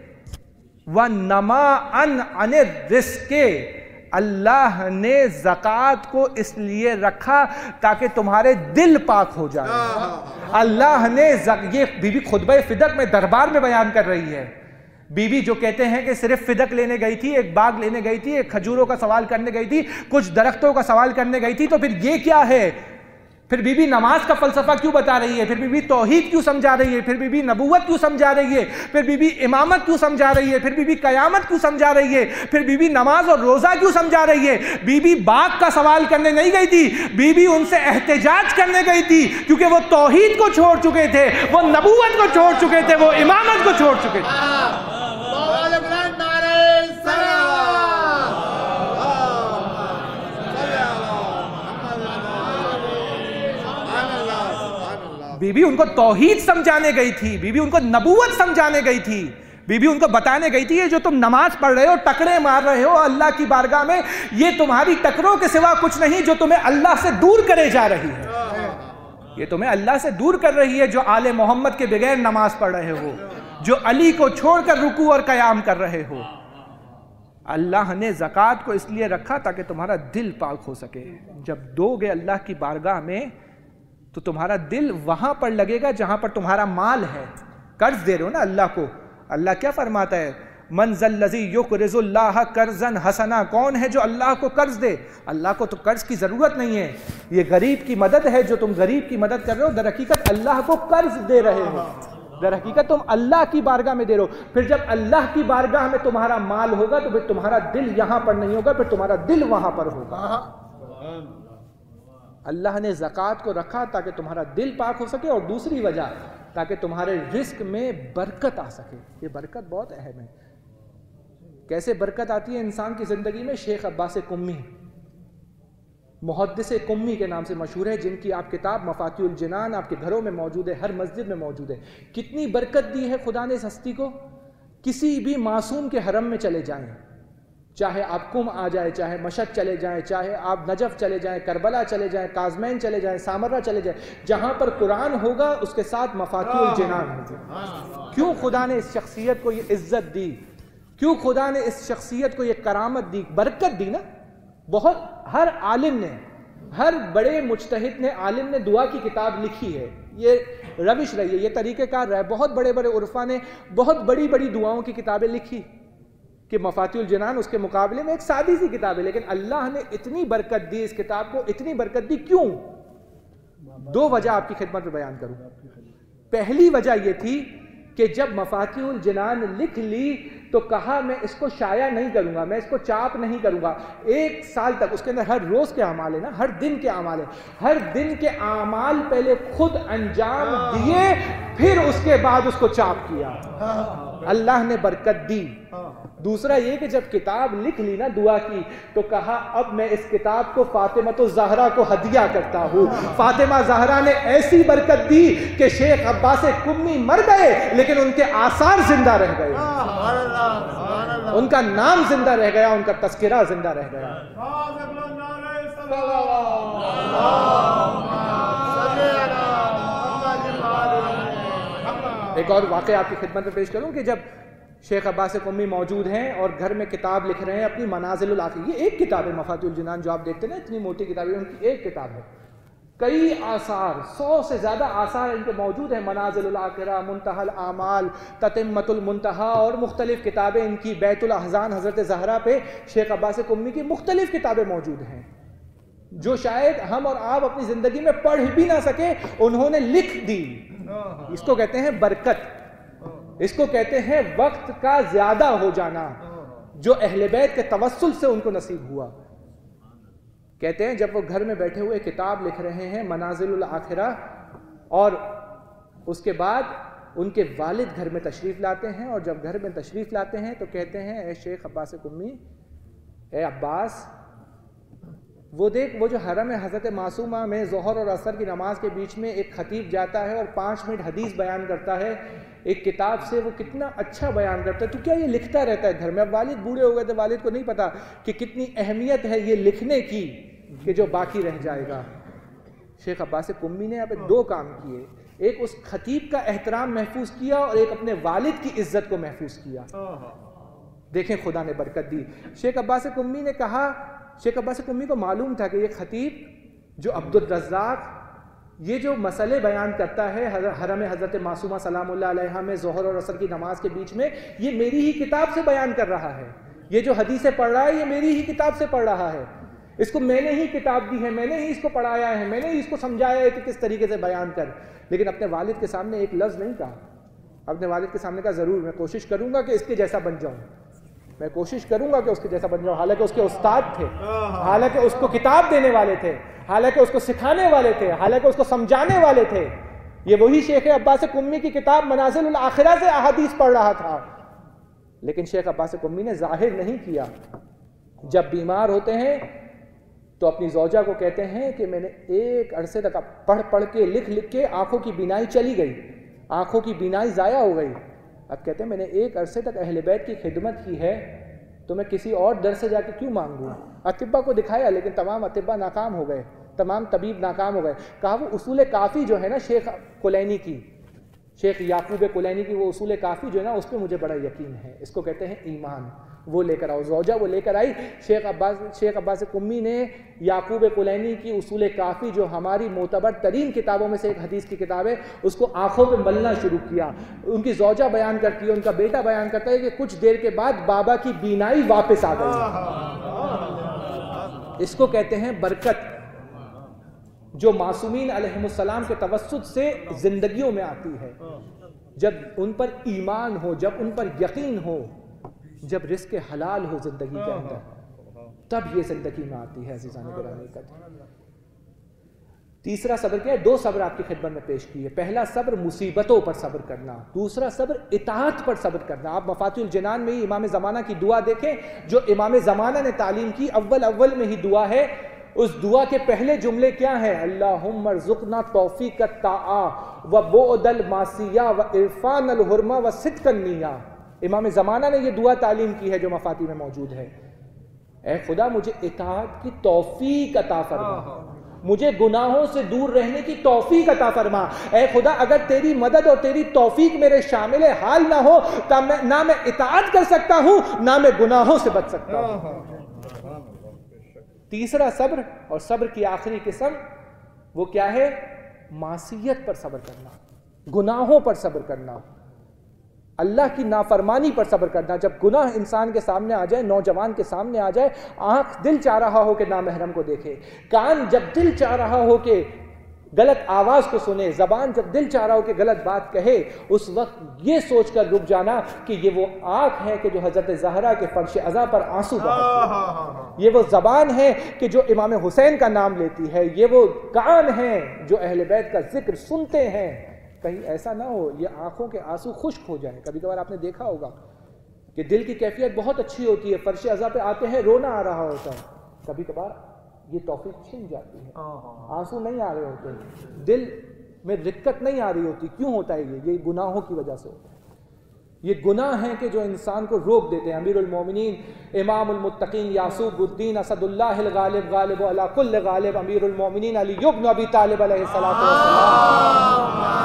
ونماء عن الرزق۔ اللہ نے زکوٰۃ کو اس لیے رکھا تاکہ تمہارے دل پاک ہو جائے۔ اللہ نے یہ بی بی خطبہ فدق میں دربار میں بیان کر رہی ہے۔ بی بی جو کہتے ہیں کہ صرف فدق لینے گئی تھی، ایک باغ لینے گئی تھی، ایک کھجوروں کا سوال کرنے گئی تھی، کچھ درختوں کا سوال کرنے گئی تھی، تو پھر یہ کیا ہے؟ پھر بی بی نماز کا فلسفہ کیوں بتا رہی ہے؟ پھر بی بی توحید کیوں سمجھا رہی ہے؟ پھر بی بی نبوت کیوں سمجھا رہی ہے؟ پھر بی بی امامت کیوں سمجھا رہی ہے؟ پھر بی بی قیامت کیوں سمجھا رہی ہے؟ پھر بی بی نماز اور روزہ کیوں سمجھا رہی ہے؟ بی بی باغ کا سوال کرنے نہیں گئی تھی، بی بی ان سے احتجاج کرنے گئی تھی، کیونکہ وہ توحید کو چھوڑ چکے تھے، وہ نبوت کو چھوڑ چکے تھے، وہ امامت کو چھوڑ چکے تھے۔ بی بی ان کو توحید سمجھانے گئی تھی، بی بی ان کو نبوت سمجھانے گئی تھی، بی بی ان کو بتانے گئی تھی، یہ جو تم نماز پڑھ رہے ہو، ٹکرے مار رہے ہو اللہ کی بارگاہ میں، یہ تمہاری ٹکروں کے سوا کچھ نہیں جو تمہیں اللہ سے دور کرے جا رہی ہے۔ یہ تمہیں اللہ سے دور کر رہی ہے جو آل محمد کے بغیر نماز پڑھ رہے ہو، جو علی کو چھوڑ کر رکوع اور قیام کر رہے ہو۔ اللہ نے زکوٰۃ کو اس لیے رکھا تاکہ تمہارا دل پاک ہو سکے۔ جب دو گے اللہ کی بارگاہ میں تو تمہارا دل وہاں پر لگے گا جہاں پر تمہارا مال ہے۔ قرض دے رہے ہو نا اللہ کو، اللہ کیا فرماتا ہے؟ من ذا الذی یقرض اللہ قرضا حسنا، کون ہے جو اللہ کو قرض دے؟ اللہ کو تو قرض کی ضرورت نہیں ہے، یہ غریب کی مدد ہے، جو تم غریب کی مدد کر رہے ہو در حقیقت اللہ کو قرض دے رہے ہو، در حقیقت تم اللہ کی بارگاہ میں دے رہے ہو۔ پھر جب اللہ کی بارگاہ میں تمہارا مال ہوگا تو پھر تمہارا دل یہاں پر نہیں ہوگا، پھر تمہارا دل وہاں پر ہوگا۔ اللہ نے زکوٰۃ کو رکھا تاکہ تمہارا دل پاک ہو سکے، اور دوسری وجہ تاکہ تمہارے رزق میں برکت آ سکے۔ یہ برکت بہت اہم ہے۔ کیسے برکت آتی ہے انسان کی زندگی میں؟ شیخ عباس قمی، محدث قمی کے نام سے مشہور ہے، جن کی آپ کتاب مفاتیح الجنان آپ کے گھروں میں موجود ہے، ہر مسجد میں موجود ہے۔ کتنی برکت دی ہے خدا نے اس ہستی کو۔ کسی بھی معصوم کے حرم میں چلے جائیں، چاہے آپ قم آ جائے، چاہے مشہد چلے جائیں، چاہے آپ نجف چلے جائیں، کربلا چلے جائیں، کاظمین چلے جائیں، سامرہ چلے جائیں، جہاں پر قرآن ہوگا اس کے ساتھ مفاتیح الجنان ہوگا۔ کیوں خدا نے اس شخصیت کو یہ عزت دی؟ کیوں خدا نے اس شخصیت کو یہ کرامت دی؟ برکت دی نا۔ بہت ہر عالم نے، ہر بڑے مجتہد نے، عالم نے دعا کی کتاب لکھی ہے، یہ روش رہی ہے، یہ طریقہ کار رہا ہے۔ بہت بڑے بڑے عرفا نے بہت بڑی بڑی دعاؤں کی کتابیں لکھی کہ مفاتیح الجنان اس کے مقابلے میں ایک سادی سی کتاب ہے، لیکن اللہ نے اتنی برکت دی اس کتاب کو، اتنی برکت دی۔ کیوں؟ دو وجہ آپ کی خدمت میں بیان کروں۔ پہلی وجہ یہ تھی کہ جب مفاتیح الجنان لکھ لی تو کہا میں اس کو شائع نہیں کروں گا، میں اس کو چاپ نہیں کروں گا۔ 1 سال تک اس کے اندر ہر روز کے اعمال ہے نا، ہر دن کے اعمال ہے، ہر دن کے اعمال پہلے خود انجام دیے، پھر اس کے بعد اس کو چاپ کیا۔ اللہ نے برکت دی۔ دوسرا یہ کہ جب کتاب لکھ لی نا دعا کی تو کہا اب میں اس کتاب کو فاطمہ الزہرا کو ہدیہ کرتا ہوں۔ فاطمہ زہرا نے ایسی برکت دی کہ شیخ عباس قمی مر گئے لیکن ان کے آثار زندہ رہ گئے، ان کا نام زندہ رہ گیا، ان کا تذکرہ زندہ رہ گیا۔ ایک اور واقعہ آپ کی خدمت میں پیش کروں کہ جب شیخ عباس قمی موجود ہیں اور گھر میں کتاب لکھ رہے ہیں اپنی منازل الآخرہ، یہ ایک کتاب ہے مفاتیح الجنان جو آپ دیکھتے ہیں نا، اتنی موٹی کتاب ہے، ان کی ایک کتاب ہے، کئی آثار، 100 سے زیادہ آثار ان کے موجود ہیں، منازل الآخرہ، منتہی الاعمال، تتمۃ المنتہا، اور مختلف کتابیں ان کی، بیت الاحزان حضرت زہرا پہ شیخ عباس قمی کی مختلف کتابیں موجود ہیں جو شاید ہم اور آپ اپنی زندگی میں پڑھ بھی نہ سکے، انہوں نے لکھ دی۔ اس کو کہتے ہیں برکت، اس کو کہتے ہیں وقت کا زیادہ ہو جانا، جو اہل بیت کے توسل سے ان کو نصیب ہوا۔ کہتے ہیں جب وہ گھر میں بیٹھے ہوئے کتاب لکھ رہے ہیں منازل الآخرہ، اور اس کے بعد ان کے والد گھر میں تشریف لاتے ہیں، اور جب گھر میں تشریف لاتے ہیں تو کہتے ہیں اے شیخ عباس قمی، اے عباس، وہ دیکھ وہ جو حرم حضرت معصومہ میں ظہر اور عصر کی نماز کے بیچ میں ایک خطیب جاتا ہے اور 5 منٹ حدیث بیان کرتا ہے ایک کتاب سے، وہ کتنا اچھا بیان کرتا ہے، تو کیا یہ لکھتا رہتا ہے گھر میں؟ اب والد بوڑھے ہو گئے تھے، والد کو نہیں پتا کہ کتنی اہمیت ہے یہ لکھنے کی کہ جو باقی رہ جائے گا۔ شیخ عباس قمی نے یہاں پہ 2 کام کیے، ایک اس خطیب کا احترام محفوظ کیا اور ایک اپنے والد کی عزت کو محفوظ کیا۔ دیکھیں خدا نے برکت دی۔ شیخ عباس قمی نے کہا، شیخ عباس قمی کو معلوم تھا کہ یہ خطیب جو عبد الرزاق یہ جو مسئلے بیان کرتا ہے حرم حضرت معصومہ سلام اللہ علیہا میں ظہر اور عصر کی نماز کے بیچ میں، یہ میری ہی کتاب سے بیان کر رہا ہے، یہ جو حدیثیں پڑھ رہا ہے یہ میری ہی کتاب سے پڑھ رہا ہے، اس کو میں نے ہی کتاب دی ہے، میں نے ہی اس کو پڑھایا ہے، میں نے ہی اس کو سمجھایا ہے کہ کس طریقے سے بیان کر۔ لیکن اپنے والد کے سامنے ایک لفظ نہیں کہا، اپنے والد کے سامنے کہا ضرور میں کوشش کروں گا کہ اس کے جیسا بن جاؤں، میں کوشش کروں گا کہ اس کے جیسا بن جاؤں۔ حالانکہ اس کے استاد تھے، حالانکہ اس کو کتاب دینے والے تھے، حالانکہ اس کو سکھانے والے تھے، حالانکہ اس کو سمجھانے والے تھے، یہ وہی شیخ عباس قمی کی کتاب منازل الآخرہ سے احادیث پڑھ رہا تھا۔ لیکن شیخ عباس قمی نے ظاہر نہیں کیا۔ جب بیمار ہوتے ہیں تو اپنی زوجہ کو کہتے ہیں کہ میں نے ایک عرصے تک پڑھ پڑھ کے لکھ لکھ کے آنکھوں کی بینائی چلی گئی، آنکھوں کی بینائی ضائع ہو گئی۔ اب کہتے ہیں میں نے ایک عرصے تک اہل بیت کی خدمت کی ہے تو میں کسی اور در سے جا کے کیوں مانگوں؟ اطباء کو دکھایا لیکن تمام اطباء ناکام ہو گئے، تمام طبیب ناکام ہو گئے۔ کہا وہ اصول کافی جو ہے نا شیخ کلینی کی، شیخ یعقوب کلینی کی وہ اصول کافی جو ہے نا اس پہ مجھے بڑا یقین ہے، اس کو کہتے ہیں ایمان، وہ لے کر آؤ، زوجہ وہ لے کر آئی۔ شیخ عباس قمی نے یعقوب کلینی کی اصول کافی جو ہماری معتبر ترین کتابوں میں سے ایک حدیث کی کتاب ہے، اس کو آنکھوں پہ ملنا شروع کیا۔ ان کی زوجہ بیان کرتی ہے، ان کا بیٹا بیان کرتا ہے کہ کچھ دیر کے بعد بابا کی بینائی واپس آ گئی۔ اس کو کہتے ہیں برکت، جو معصومین علیہم السلام کے توسط سے زندگیوں میں آتی ہے، جب ان پر ایمان ہو، جب ان پر یقین ہو، جب رزق حلال ہو زندگی کے اندر، تب یہ زندگی میں آتی ہے۔ عزیزان گرامی، تیسرا صبر کیا ہے؟ 2 صبر آپ کی خدمت میں پیش کی ہے۔ پہلا صبر مصیبتوں پر صبر کرنا، دوسرا صبر اطاعت پر صبر کرنا۔ آپ مفاتیح الجنان میں ہی امام زمانہ کی دعا دیکھیں جو امام زمانہ نے تعلیم کی، اول میں ہی دعا ہے، اس دعا کے پہلے جملے کیا ہیں؟ اللہم ارزقنا توفیق الطاعہ و بعد المعصیہ و عرفان الحرمہ و صدق النیہ۔ امام زمانہ نے یہ دعا تعلیم کی ہے جو مفاتیح میں موجود ہے۔ اے خدا مجھے اطاعت کی توفیق عطا فرما، مجھے گناہوں سے دور رہنے کی توفیق عطا فرما۔ اے خدا اگر تیری مدد اور تیری توفیق میرے شامل حال نہ ہو تو نہ میں اطاعت کر سکتا ہوں، نہ میں گناہوں سے بچ سکتا ہوں۔ تیسرا صبر، اور صبر کی آخری قسم وہ کیا ہے؟ معصیت پر صبر کرنا، گناہوں پر صبر کرنا، اللہ کی نافرمانی پر صبر کرنا۔ جب گناہ انسان کے سامنے آ جائے، نوجوان کے سامنے آ جائے، آنکھ دل چاہ رہا ہو کہ نامحرم کو دیکھے، کان جب دل چاہ رہا ہو کہ غلط آواز کو سنے، زبان جب دل چاہ رہا ہو کہ غلط بات کہے، اس وقت یہ سوچ کر رک جانا کہ یہ وہ آنکھ ہے کہ جو حضرت زہرا کے فرش عزا پر آنسو بہاتی ہے، یہ وہ زبان ہے کہ جو امام حسین کا نام لیتی ہے، یہ وہ کان ہیں جو اہل بیت کا ذکر سنتے ہیں۔ کہیں ایسا نہ ہو یہ آنکھوں کے آنسو خشک ہو جائیں۔ کبھی کبھار آپ نے دیکھا ہوگا کہ دل کی کیفیت بہت اچھی ہوتی ہے، فرش عزا پہ آتے ہیں رونا آ رہا ہوتا ہے، کبھی کبھار یہ توفیق چھن جاتی ہے، آنسو نہیں آ رہے ہوتے، دل میں رقت نہیں آ رہی ہوتی۔ کیوں ہوتا ہے یہ گناہوں کی وجہ سے ہوتا ہے۔ یہ گناہ ہیں کہ جو انسان کو روک دیتے ہیں۔ امیر المومنین امام المتقین یعقوب الدین اسد اللہ الغالب غالب علی کل غالب امیر المومنین علی بن ابی طالب علیہ الصلوۃ والسلام،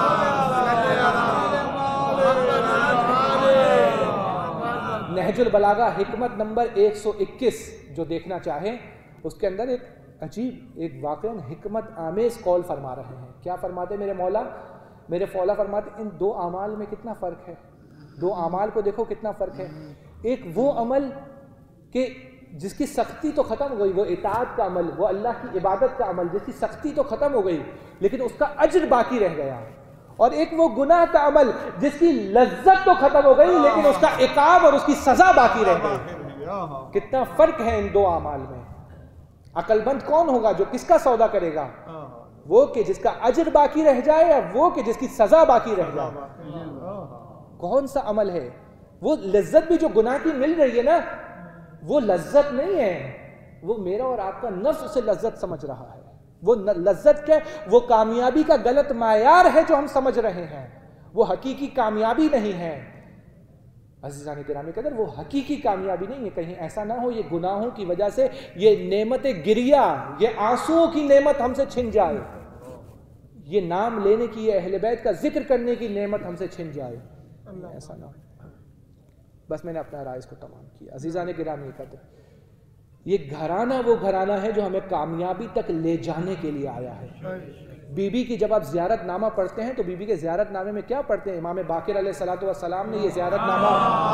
نہج البلاغہ حکمت نمبر 121 جو دیکھنا چاہیں، اس کے اندر ایک عجیب، ایک واقعاً حکمت آمیز قول فرما رہے ہیں۔ کیا فرماتے میرے مولا؟ میرے مولا فرماتے ان 2 اعمال میں کتنا فرق ہے، 2 اعمال کو دیکھو کتنا فرق ہے۔ ایک وہ عمل کہ جس کی سختی تو ختم ہو گئی، وہ اطاعت کا عمل، وہ اللہ کی عبادت کا عمل جس کی سختی تو ختم ہو گئی لیکن اس کا اجر باقی رہ گیا، اور ایک وہ گناہ کا عمل جس کی لذت تو ختم ہو گئی لیکن اس کا عقاب اور اس کی سزا باقی رہ گئی۔ کتنا فرق ہے ان 2 اعمال میں۔ عقل مند کون ہوگا جو کس کا سودا کرے گا؟ وہ کہ جس کا اجر باقی رہ جائے یا وہ کہ جس کی سزا باقی رہ جائے؟ کون سا عمل ہے؟ وہ لذت بھی جو گناہ کی مل رہی ہے نا، وہ لذت نہیں ہے، وہ میرا اور آپ کا نفس اسے لذت سمجھ رہا ہے۔ وہ لذت کیا؟ وہ کامیابی کا غلط معیار ہے جو ہم سمجھ رہے ہیں، وہ حقیقی کامیابی نہیں ہے۔ عزیزان گرامی قدر، وہ حقیقی کامیابی نہیں ہے۔ کہیں ایسا نہ ہو یہ گناہوں کی وجہ سے یہ نعمت گریہ، یہ آنسوؤں کی نعمت ہم سے چھن جائے، یہ نام لینے کی، یہ اہل بیت کا ذکر کرنے کی نعمت ہم سے چھن جائے، ایسا نہ ہو۔ بس میں نے اپنا رائے اس کو تمام کیا۔ عزیزان گرامی قدر، یہ گھرانہ وہ گھرانہ ہے جو ہمیں کامیابی تک لے جانے کے لیے آیا ہے۔ بی بی کی جب آپ زیارت نامہ پڑھتے ہیں تو بی بی کے زیارت نامے میں کیا پڑھتے ہیں؟ امام باقر علیہ الصلوۃ والسلام نے یہ زیارت نامہ،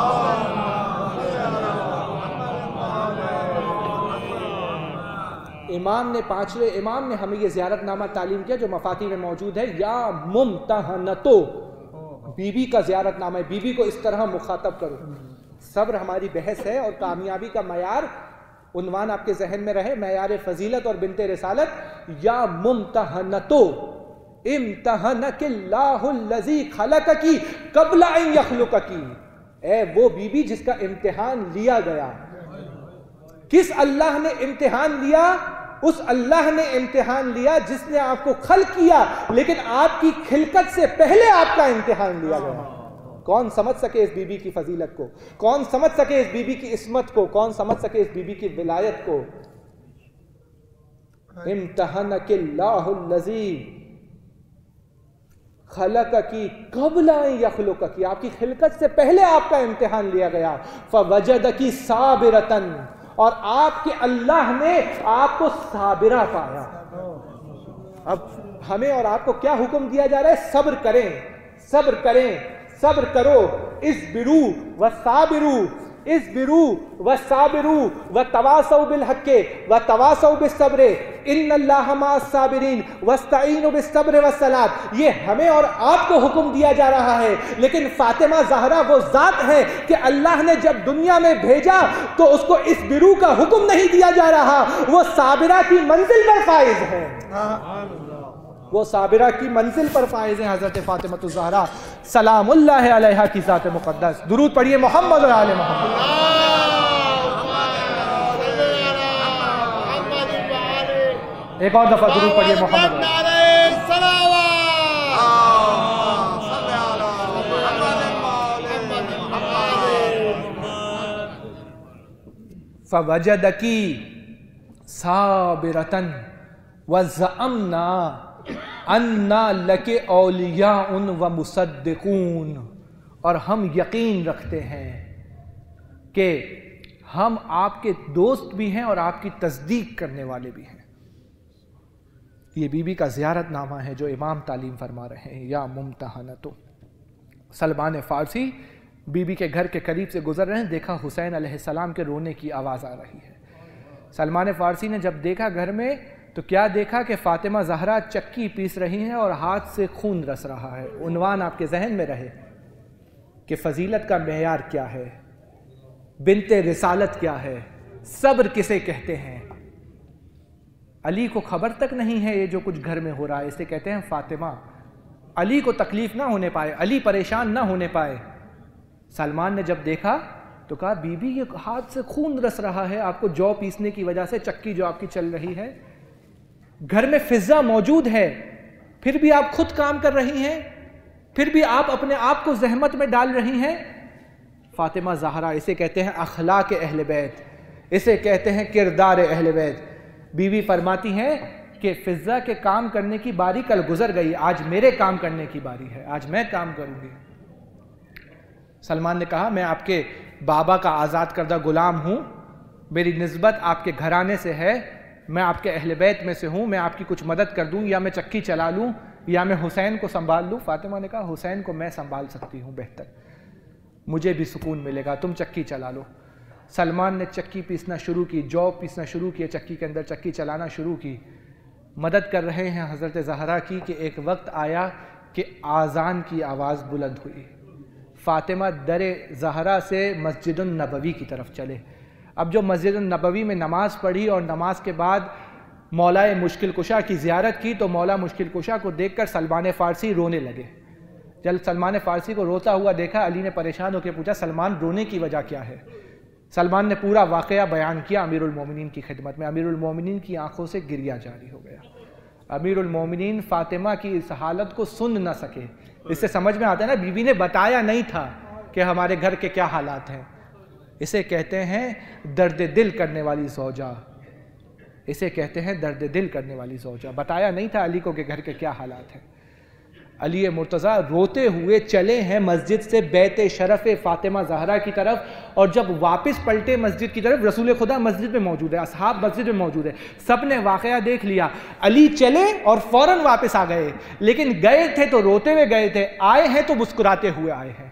امام نے 5ویں امام نے ہمیں یہ زیارت نامہ تعلیم کیا جو مفاتیح میں موجود ہے۔ یا ممتحنتو، بی بی کا زیارت نامہ ہے، بی بی کو اس طرح مخاطب کرو۔ صبر ہماری بحث ہے اور کامیابی کا معیار، عنوان آپ کے ذہن میں رہے، معیار فضیلت اور بنت رسالت۔ یا ممتحنتو امتحنک اللہ الذی خلقکی قبل ان یخلقکی، اے وہ بی بی جس کا امتحان لیا گیا۔ کس اللہ نے امتحان لیا؟ اس اللہ نے امتحان لیا جس نے آپ کو خلق کیا، لیکن آپ کی خلقت سے پہلے آپ کا امتحان لیا گیا۔ کون سمجھ سکے اس بی بی کی فضیلت کو؟ کون سمجھ سکے اس بی بی کی عصمت کو؟ کون سمجھ سکے اس بی بی کی ولایت کو؟ امتحنک اللہ الذی خلقکی قبل ان یخلقکی، آپ کی خلقت سے پہلے آپ کا امتحان لیا گیا. فوجدکی صابرۃ، اور آپ کے اللہ نے آپ کو صابرہ پایا. اب ہمیں اور آپ کو کیا حکم دیا جا رہا ہے؟ صبر کریں، صبر کریں، صبر کرو. اصبروا وصابروا، اصبروا وصابروا وتواصوا بالحق وتواصوا بالصبر ان اللہ مع الصابرین واستعینوا بالصبر والصلاۃ. یہ ہمیں اور آپ کو حکم دیا جا رہا ہے. لیکن فاطمہ زہرا وہ ذات ہے کہ اللہ نے جب دنیا میں بھیجا تو اس کو اصبروا کا حکم نہیں دیا جا رہا، وہ صابرہ کی منزل پر فائز ہے. وہ صابرہ کی منزل پر فائز ہیں حضرت فاطمہ الزہرا سلام اللہ علیہا کی ذات مقدس. درود پڑھیے محمد اور آل محمد. ایک اور دفعہ درود پڑھیے محمد. فوجدکی صابرۃ وزعمنا انا لک اولیاء و مصدقون، اور ہم یقین رکھتے ہیں کہ ہم آپ کے دوست بھی ہیں اور آپ کی تصدیق کرنے والے بھی ہیں. یہ بی بی کا زیارت نامہ ہے جو امام تعلیم فرما رہے ہیں. یا ممتحنتو، سلمان فارسی بی بی کے گھر کے قریب سے گزر رہے ہیں، دیکھا حسین علیہ السلام کے رونے کی آواز آ رہی ہے. سلمان فارسی نے جب دیکھا گھر میں تو کیا دیکھا کہ فاطمہ زہرا چکی پیس رہی ہیں اور ہاتھ سے خون رس رہا ہے. عنوان آپ کے ذہن میں رہے کہ فضیلت کا معیار کیا ہے، بنت رسالت کیا ہے، صبر کسے کہتے ہیں. علی کو خبر تک نہیں ہے یہ جو کچھ گھر میں ہو رہا ہے، اسے کہتے ہیں فاطمہ. علی کو تکلیف نہ ہونے پائے، علی پریشان نہ ہونے پائے. سلمان نے جب دیکھا تو کہا بی بی یہ ہاتھ سے خون رس رہا ہے، آپ کو جو پیسنے کی وجہ سے چکی جو آپ کی چل رہی ہے، گھر میں فضا موجود ہے، پھر بھی آپ خود کام کر رہی ہیں، پھر بھی آپ اپنے آپ کو زحمت میں ڈال رہی ہیں. فاطمہ زہرا، اسے کہتے ہیں اخلاق اہل بیت، اسے کہتے ہیں کردار اہل بیت. بیوی فرماتی ہیں کہ فضا کے کام کرنے کی باری کل گزر گئی، آج میرے کام کرنے کی باری ہے، آج میں کام کروں گی. سلمان نے کہا میں آپ کے بابا کا آزاد کردہ غلام ہوں، میری نسبت آپ کے گھرانے سے ہے، میں آپ کے اہل بیت میں سے ہوں، میں آپ کی کچھ مدد کر دوں، یا میں چکی چلا لوں یا میں حسین کو سنبھال لوں. فاطمہ نے کہا حسین کو میں سنبھال سکتی ہوں، بہتر، مجھے بھی سکون ملے گا، تم چکی چلا لو. سلمان نے چکی پیسنا شروع کی، جو پیسنا شروع کیا، چکی کے اندر چکی چلانا شروع کی. مدد کر رہے ہیں حضرت زہرا کی کہ ایک وقت آیا کہ آذان کی آواز بلند ہوئی. فاطمہ در زہرا سے مسجد النبوی کی طرف چلے. اب جو مسجد النبوی میں نماز پڑھی اور نماز کے بعد مولا مشکل کشا کی زیارت کی تو مولا مشکل کشا کو دیکھ کر سلمان فارسی رونے لگے. جب سلمان فارسی کو روتا ہوا دیکھا، علی نے پریشان ہو کے پوچھا سلمان رونے کی وجہ کیا ہے؟ سلمان نے پورا واقعہ بیان کیا امیر المومنین کی خدمت میں. امیر المومنین کی آنکھوں سے گریہ جاری ہو گیا. امیر المومنین فاطمہ کی اس حالت کو سن نہ سکے. اس سے سمجھ میں آتا ہے نا، بیوی نے بتایا نہیں تھا کہ ہمارے گھر کے کیا حالات ہیں. اسے کہتے ہیں درد دل کرنے والی زوجہ، اسے کہتے ہیں درد دل کرنے والی زوجہ. بتایا نہیں تھا علی کو کہ گھر کے کیا حالات ہیں. علی مرتضیٰ روتے ہوئے چلے ہیں مسجد سے بیت شرف فاطمہ زہرا کی طرف، اور جب واپس پلٹے مسجد کی طرف، رسول خدا مسجد میں موجود ہے، اصحاب مسجد میں موجود ہے، سب نے واقعہ دیکھ لیا. علی چلے اور فوراً واپس آ گئے، لیکن گئے تھے تو روتے ہوئے گئے تھے، آئے ہیں تو مسکراتے ہوئے آئے ہیں.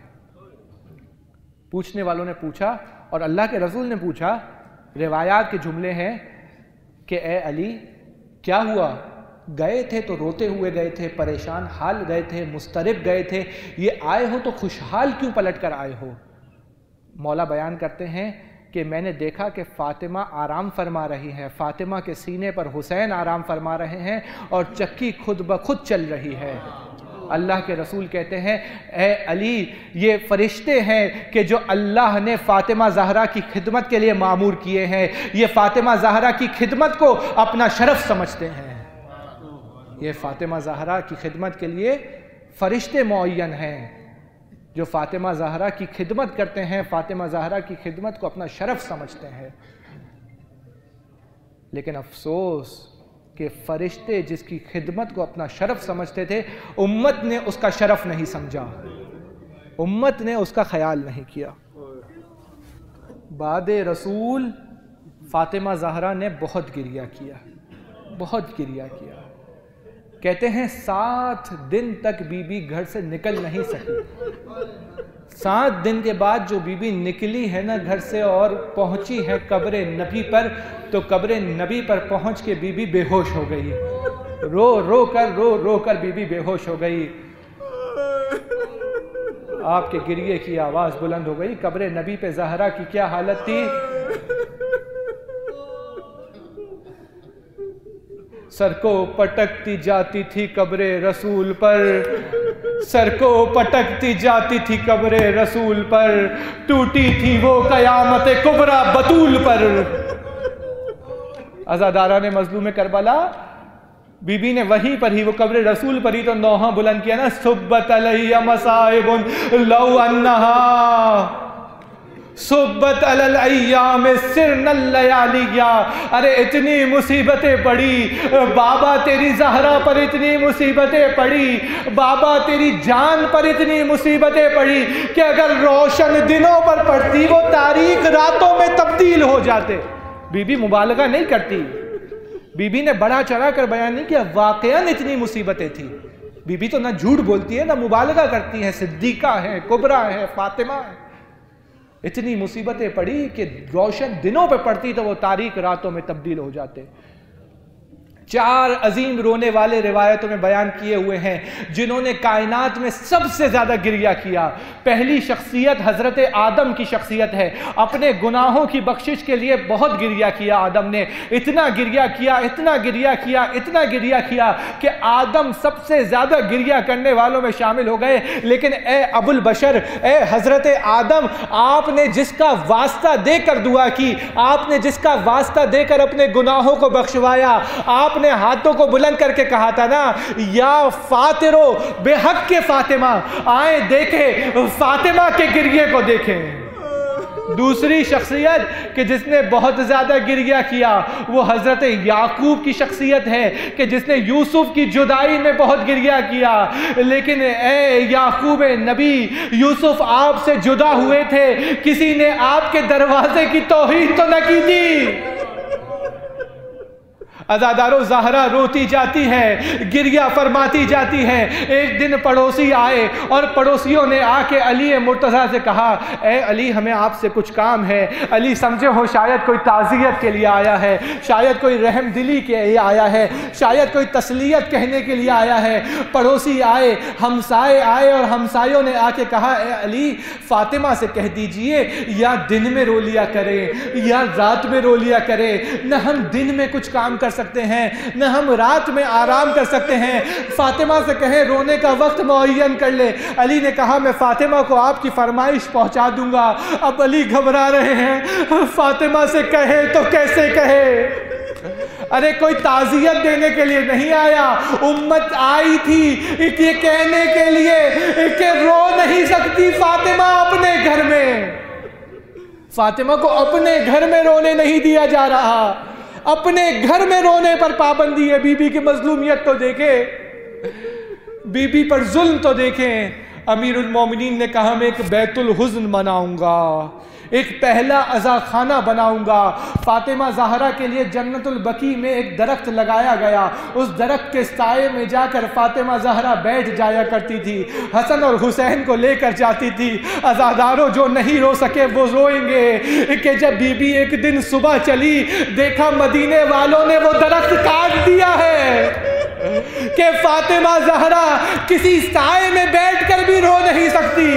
پوچھنے والوں نے پوچھا اور اللہ کے رسول نے پوچھا، روایات کے جملے ہیں کہ اے علی کیا ہوا؟ گئے تھے تو روتے ہوئے گئے تھے، پریشان حال گئے تھے، مضطرب گئے تھے، یہ آئے ہو تو خوشحال کیوں پلٹ کر آئے ہو؟ مولا بیان کرتے ہیں کہ میں نے دیکھا کہ فاطمہ آرام فرما رہی ہے، فاطمہ کے سینے پر حسین آرام فرما رہے ہیں اور چکی خود بخود چل رہی ہے. اللہ کے رسول کہتے ہیں اے علی یہ فرشتے ہیں کہ جو اللہ نے فاطمہ زہرا کی خدمت کے لیے معمور کیے ہیں، یہ فاطمہ زہرا کی خدمت کو اپنا شرف سمجھتے ہیں. یہ فاطمہ زہرا کی خدمت کے لیے فرشتے معین ہیں جو فاطمہ زہرا کی خدمت کرتے ہیں، فاطمہ زہرا کی خدمت کو اپنا شرف سمجھتے ہیں. لیکن افسوس کہ فرشتے جس کی خدمت کو اپنا شرف سمجھتے تھے، امت نے اس کا شرف نہیں سمجھا، امت نے اس کا خیال نہیں کیا۔ بعد رسول فاطمہ زہرا نے بہت گریہ کیا، بہت گریہ کیا۔ کہتے ہیں 7 دن تک بی بی گھر سے نکل نہیں سکی۔ 7 دن کے بعد جو بی بی نکلی ہے نا گھر سے اور پہنچی ہے قبر نبی پر، تو قبر نبی پر پہنچ کے بی بی بے ہوش ہو گئی، رو کر بی بی بے ہوش ہو گئی۔ آپ کے گریے کی آواز بلند ہو گئی۔ قبر نبی پہ زہرا کی کیا حالت تھی؟ سر کو پٹکتی جاتی تھی قبر رسول پر، سر کو پٹکتی جاتی تھی قبر رسول پر، ٹوٹی تھی وہ قیامت کبریٰ بطول پر۔ عزاداران مظلوم کربلا، بی بی نے وہیں پر ہی، وہ قبر رسول پر ہی تو نوحہ بلند کیا نا، صبت علی مصائب لو انہا صبت علی الایام سرن اللیالیہ۔ ارے اتنی مصیبتیں پڑی بابا تیری زہرا پر، اتنی مصیبتیں پڑی بابا تیری جان پر، اتنی مصیبتیں پڑی کہ اگر روشن دنوں پر پڑتی وہ تاریک راتوں میں تبدیل ہو جاتے۔ بی بی مبالغہ نہیں کرتی، بی بی نے بڑا چڑھا کر بیان نہیں کیا، واقعاً اتنی مصیبتیں تھیں۔ بی بی تو نہ جھوٹ بولتی ہے نہ مبالغہ کرتی ہیں، صدیقہ ہے، کبریٰ ہے، فاطمہ ہے۔ اتنی مصیبتیں پڑی کہ روشن دنوں پہ پڑتی تو وہ تاریک راتوں میں تبدیل ہو جاتے۔ 4 عظیم رونے والے روایتوں میں بیان کیے ہوئے ہیں جنہوں نے کائنات میں سب سے زیادہ گریہ کیا۔ پہلی شخصیت حضرت آدم کی شخصیت ہے۔ اپنے گناہوں کی بخشش کے لیے بہت گریہ کیا آدم نے، اتنا گریہ کیا، اتنا گریہ کیا، اتنا گریہ کیا کہ آدم سب سے زیادہ گریہ کرنے والوں میں شامل ہو گئے۔ لیکن اے ابو البشر، اے حضرت آدم، آپ نے جس کا واسطہ دے کر دعا کی، آپ نے جس کا واسطہ دے کر اپنے گناہوں کو بخشوایا، آپ نے ہاتھوں کو بلند کر کے کہا تھا نا، یا فاطرو بے حق کے فاطمہ، آئیں دیکھیں فاطمہ کے گریے کو دیکھیں۔ دوسری شخصیت کہ جس نے بہت زیادہ گریہ کیا وہ حضرت یعقوب کی شخصیت ہے کہ جس نے یوسف کی جدائی میں بہت گریہ کیا۔ لیکن اے یعقوب نبی، یوسف آپ سے جدا ہوئے تھے، کسی نے آپ کے دروازے کی توہین تو نہ کی تھی؟ عزادارو، زہرا روتی جاتی ہے، گریہ فرماتی جاتی ہے۔ ایک دن پڑوسی آئے اور پڑوسیوں نے آ کے علی مرتضیٰ سے کہا، اے علی ہمیں آپ سے کچھ کام ہے۔ علی سمجھے ہو شاید کوئی تعزیت کے لیے آیا ہے، شاید کوئی رحم دلی کے لیے آیا ہے، شاید کوئی تسلیت کہنے کے لیے آیا ہے۔ پڑوسی آئے، ہمسائے آئے اور ہمسایوں نے آ کے کہا، اے علی فاطمہ سے کہہ دیجئے یا دن میں رو لیا کرے یا رات میں رو لیا کرے، نہ ہم دن میں کچھ کام کر سکتے ہیں نہ ہم رات میں آرام کر سکتے ہیں۔ فاطمہ سے کہیں رونے کا وقت معین کر لے۔ علی نے کہا میں فاطمہ کو آپ کی فرمائش پہنچا دوں گا۔ اب علی گھبرا رہے ہیں، فاطمہ سے کہے تو کیسے کہے؟ ارے کوئی تعزیت دینے کے لیے نہیں آیا، امت آئی تھی یہ کہنے کے لیے کہ رو نہیں سکتی فاطمہ اپنے گھر میں۔ فاطمہ کو اپنے گھر میں رونے نہیں دیا جا رہا، اپنے گھر میں رونے پر پابندی ہے۔ بی بی کی مظلومیت تو دیکھیں، بی بی پر ظلم تو دیکھیں۔ امیر المومنین نے کہا میں ایک بیت الحزن بناؤں گا، ایک پہلا عزا خانہ بناؤں گا۔ فاطمہ زہرا کے لیے جنت البقیع میں ایک درخت لگایا گیا، اس درخت کے سائے میں جا کر فاطمہ زہرا بیٹھ جایا کرتی تھی، حسن اور حسین کو لے کر جاتی تھی۔ عزاداروں جو نہیں رو سکے وہ روئیں گے کہ جب بی بی ایک دن صبح چلی، دیکھا مدینے والوں نے وہ درخت کاٹ دیا ہے کہ فاطمہ زہرا کسی سائے میں بیٹھ کر بھی رو نہیں سکتی۔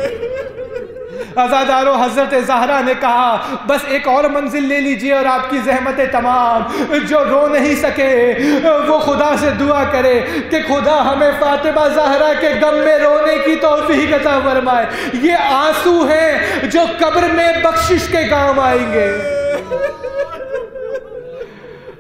عزادارو، حضرت زہرا نے کہا بس ایک اور منزل لے لیجئے اور آپ کی زحمتیں تمام۔ جو رو نہیں سکے وہ خدا سے دعا کرے کہ خدا ہمیں فاطمہ زہرا کے غم میں رونے کی توفیق عطا فرمائے۔ یہ آنسو ہیں جو قبر میں بخشش کے کام آئیں گے۔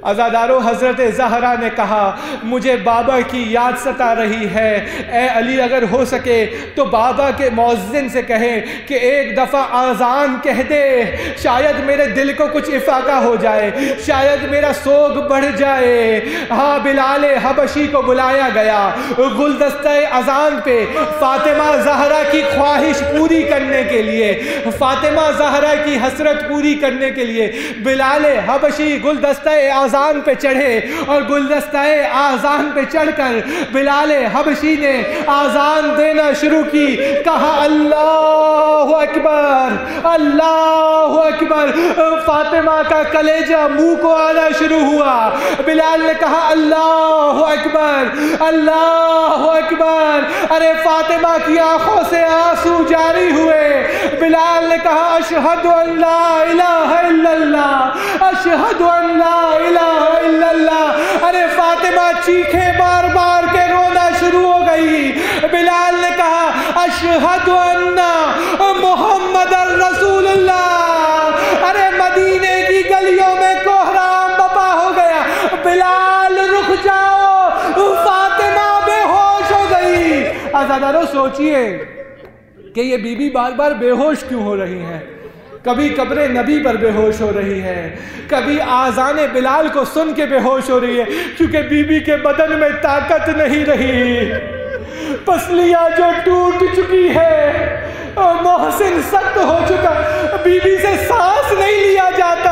عزادارو حضرت زہرا نے کہا مجھے بابا کی یاد ستا رہی ہے، اے علی اگر ہو سکے تو بابا کے مؤذن سے کہیں کہ ایک دفعہ آذان کہہ دے، شاید میرے دل کو کچھ افاقہ ہو جائے، شاید میرا سوگ بڑھ جائے۔ ہاں بلال حبشی کو بلایا گیا گلدستہ اذان پہ فاطمہ زہرا کی خواہش پوری کرنے کے لیے، فاطمہ زہرا کی حسرت پوری کرنے کے لیے بلال حبشی گلدستہ اذان پہ چڑھے، اور گلدستہ اذان پہ چڑھ کر بلال حبشی نے اذان دینا شروع کی۔ کہا اللہ اکبر اللہ اکبر، فاطمہ کا کلیجہ منہ کو آنا شروع ہوا۔ بلال نے کہا اللہ اکبر اللہ اکبر، ارے فاطمہ کی آنکھوں سے آنسو جاری ہوئے۔ بلال نے کہا اشہد ان لا الہ الا اللہ اشہد ان لا الہ الا اللہ، ارے فاطمہ چیخیں بار بار کے رونا شروع ہو گئی۔ بلال نے کہا اشہد ان محمد رسول اللہ، ارے مدینے کی گلیوں میں کوہرام بپا ہو گیا۔ بلال رک جاؤ، فاطمہ بے ہوش ہو گئی۔ عزادارو سوچئے کہ یہ بی بی بار بار بے ہوش کیوں ہو رہی ہیں؟ کبھی قبر نبی پر بے ہوش ہو رہی ہے، کبھی آذان بلال کو سن کے بے ہوش ہو رہی ہے، کیونکہ بی بی کے بدن میں طاقت نہیں رہی، پسلیاں جو ٹوٹ چکی ہے، محسن سخت ہو چکا، بی بی سے سانس نہیں لیا جاتا،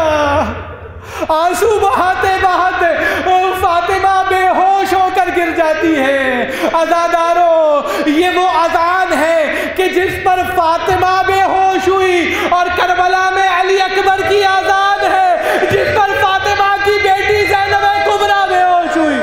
آنسو بہاتے بہاتے فاطمہ بے ہوش ہو کر گر جاتی ہے۔ عزادارو یہ وہ اذان ہے کہ جس پر فاطمہ بے ہوش ہوئی، اور کربلا میں علی اکبر کی اذان ہے جس پر فاطمہ کی بیٹی زینب کبریٰ بے ہوش ہوئی۔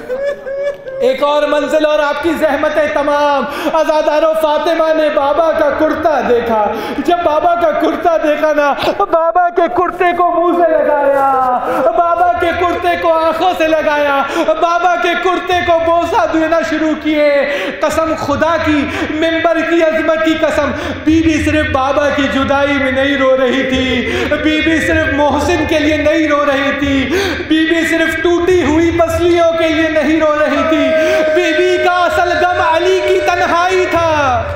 ایک اور منزل اور آپ کی زحمتیں تمام۔ عزادارو فاطمہ نے بابا کا کرتا دیکھا، جب بابا کا کرتا دیکھا نا، بابا کے کرتے کو منہ سے لگایا، بابا کے کرتے کو آنکھوں سے لگایا، بابا کے کرتے کو بوسہ دینا شروع کیے۔ قسم خدا کی، ممبر کی عظمت کی قسم، بی بی صرف بابا کی جدائی میں نہیں رو رہی تھی، بی بی صرف محسن کے لیے نہیں رو رہی تھی، بی بی صرف ٹوٹی ہوئی پسلیوں کے لیے نہیں رو رہی تھی، بی بی کا اصل غم علی کی تنہائی تھا۔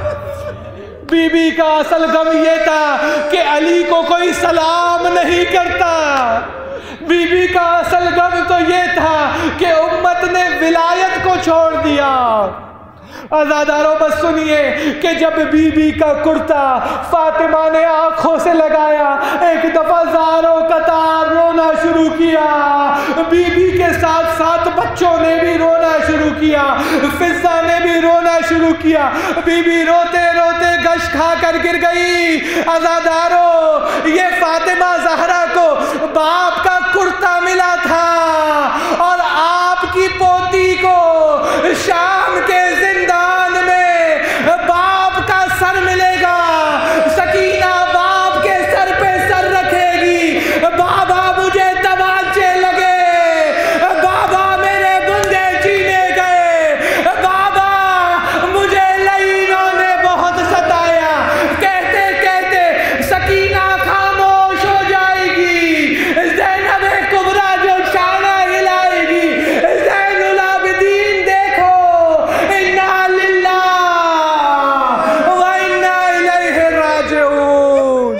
بی بی کا اصل غم یہ تھا کہ علی کو کوئی سلام نہیں کرتا۔ بی بی کا اصل غم تو یہ تھا کہ امت نے ولایت کو چھوڑ دیا۔ عزادارو بس سنیے کہ جب بی بی کا کرتا فاطمہ نے آنکھوں سے لگایا، ایک دفعہ زاروں قطار رونا شروع کیا، بی بی کے ساتھ ساتھ بچوں نے بھی رونا شروع کیا، فضہ نے بھی رونا شروع کیا، بی بی روتے روتے گش کھا کر گر گئی۔ عزادارو یہ فاطمہ زہرا کو باپ کا کرتا ملا تھا، اور آپ کی پوتی کو شام کے زندان میں باپ کا سر ملے گا، سکینہ باپ کے سر پہ سر رکھے گی، بابا مجھے تمانچے لگے، بابا میرے بندے چینے گئے، بابا مجھے لعینوں نے بہت ستایا، کہتے کہتے سکینہ خاموش ہو جائے گی، زینب کبریٰ جو شانہ ہلائے گی، زین العابدین دیکھو، انا للہ و انا الیہ راجعون،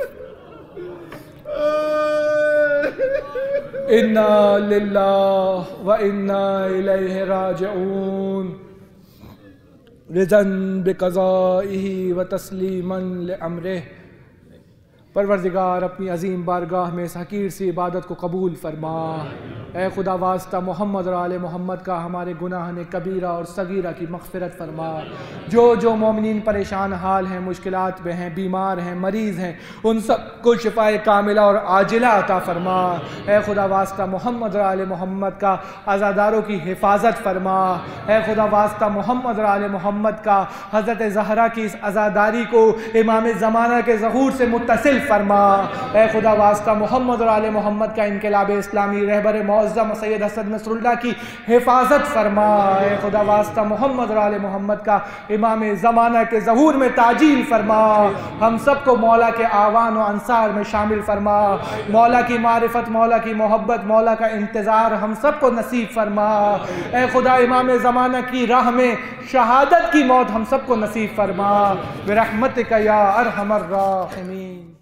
انا للہ و انا الیہ راجعون، رضا بقضائہ و تسلیما لامرہ۔ پروردگار اپنی عظیم بارگاہ میں اس حقیر سی عبادت کو قبول فرما۔ اے خدا واسطہ محمد اور آل محمد کا ہمارے گناہ کبیرہ اور صغیرہ کی مغفرت فرما۔ جو جو مومنین پریشان حال ہیں، مشکلات میں ہیں، بیمار ہیں، مریض ہیں، ان سب کو شفائے کاملہ اور عاجلہ عطا فرما۔ اے خدا واسطہ محمد اور آل محمد کا عزاداروں کی حفاظت فرما۔ اے خدا واسطہ محمد اور آل محمد کا حضرت زہرا کی اس عزاداری کو امام زمانہ کے ظہور سے متصل فرما۔ اے خدا واسطہ محمد اور آل محمد کا انقلاب اسلامی رہبر معظم سید حسن نصر اللہ کی حفاظت فرما، اے خدا واسطہ محمد اور آل محمد کا امام زمانہ کے ظہور میں تعجیل فرما، ہم سب کو مولا کے آوان و انصار میں شامل فرما، مولا کی معرفت، مولا کی محبت، مولا کا انتظار ہم سب کو نصیب فرما، اے خدا امام زمانہ کی راہ میں شہادت کی موت ہم سب کو نصیب فرما، برحمتک یا ارحم الراحمین۔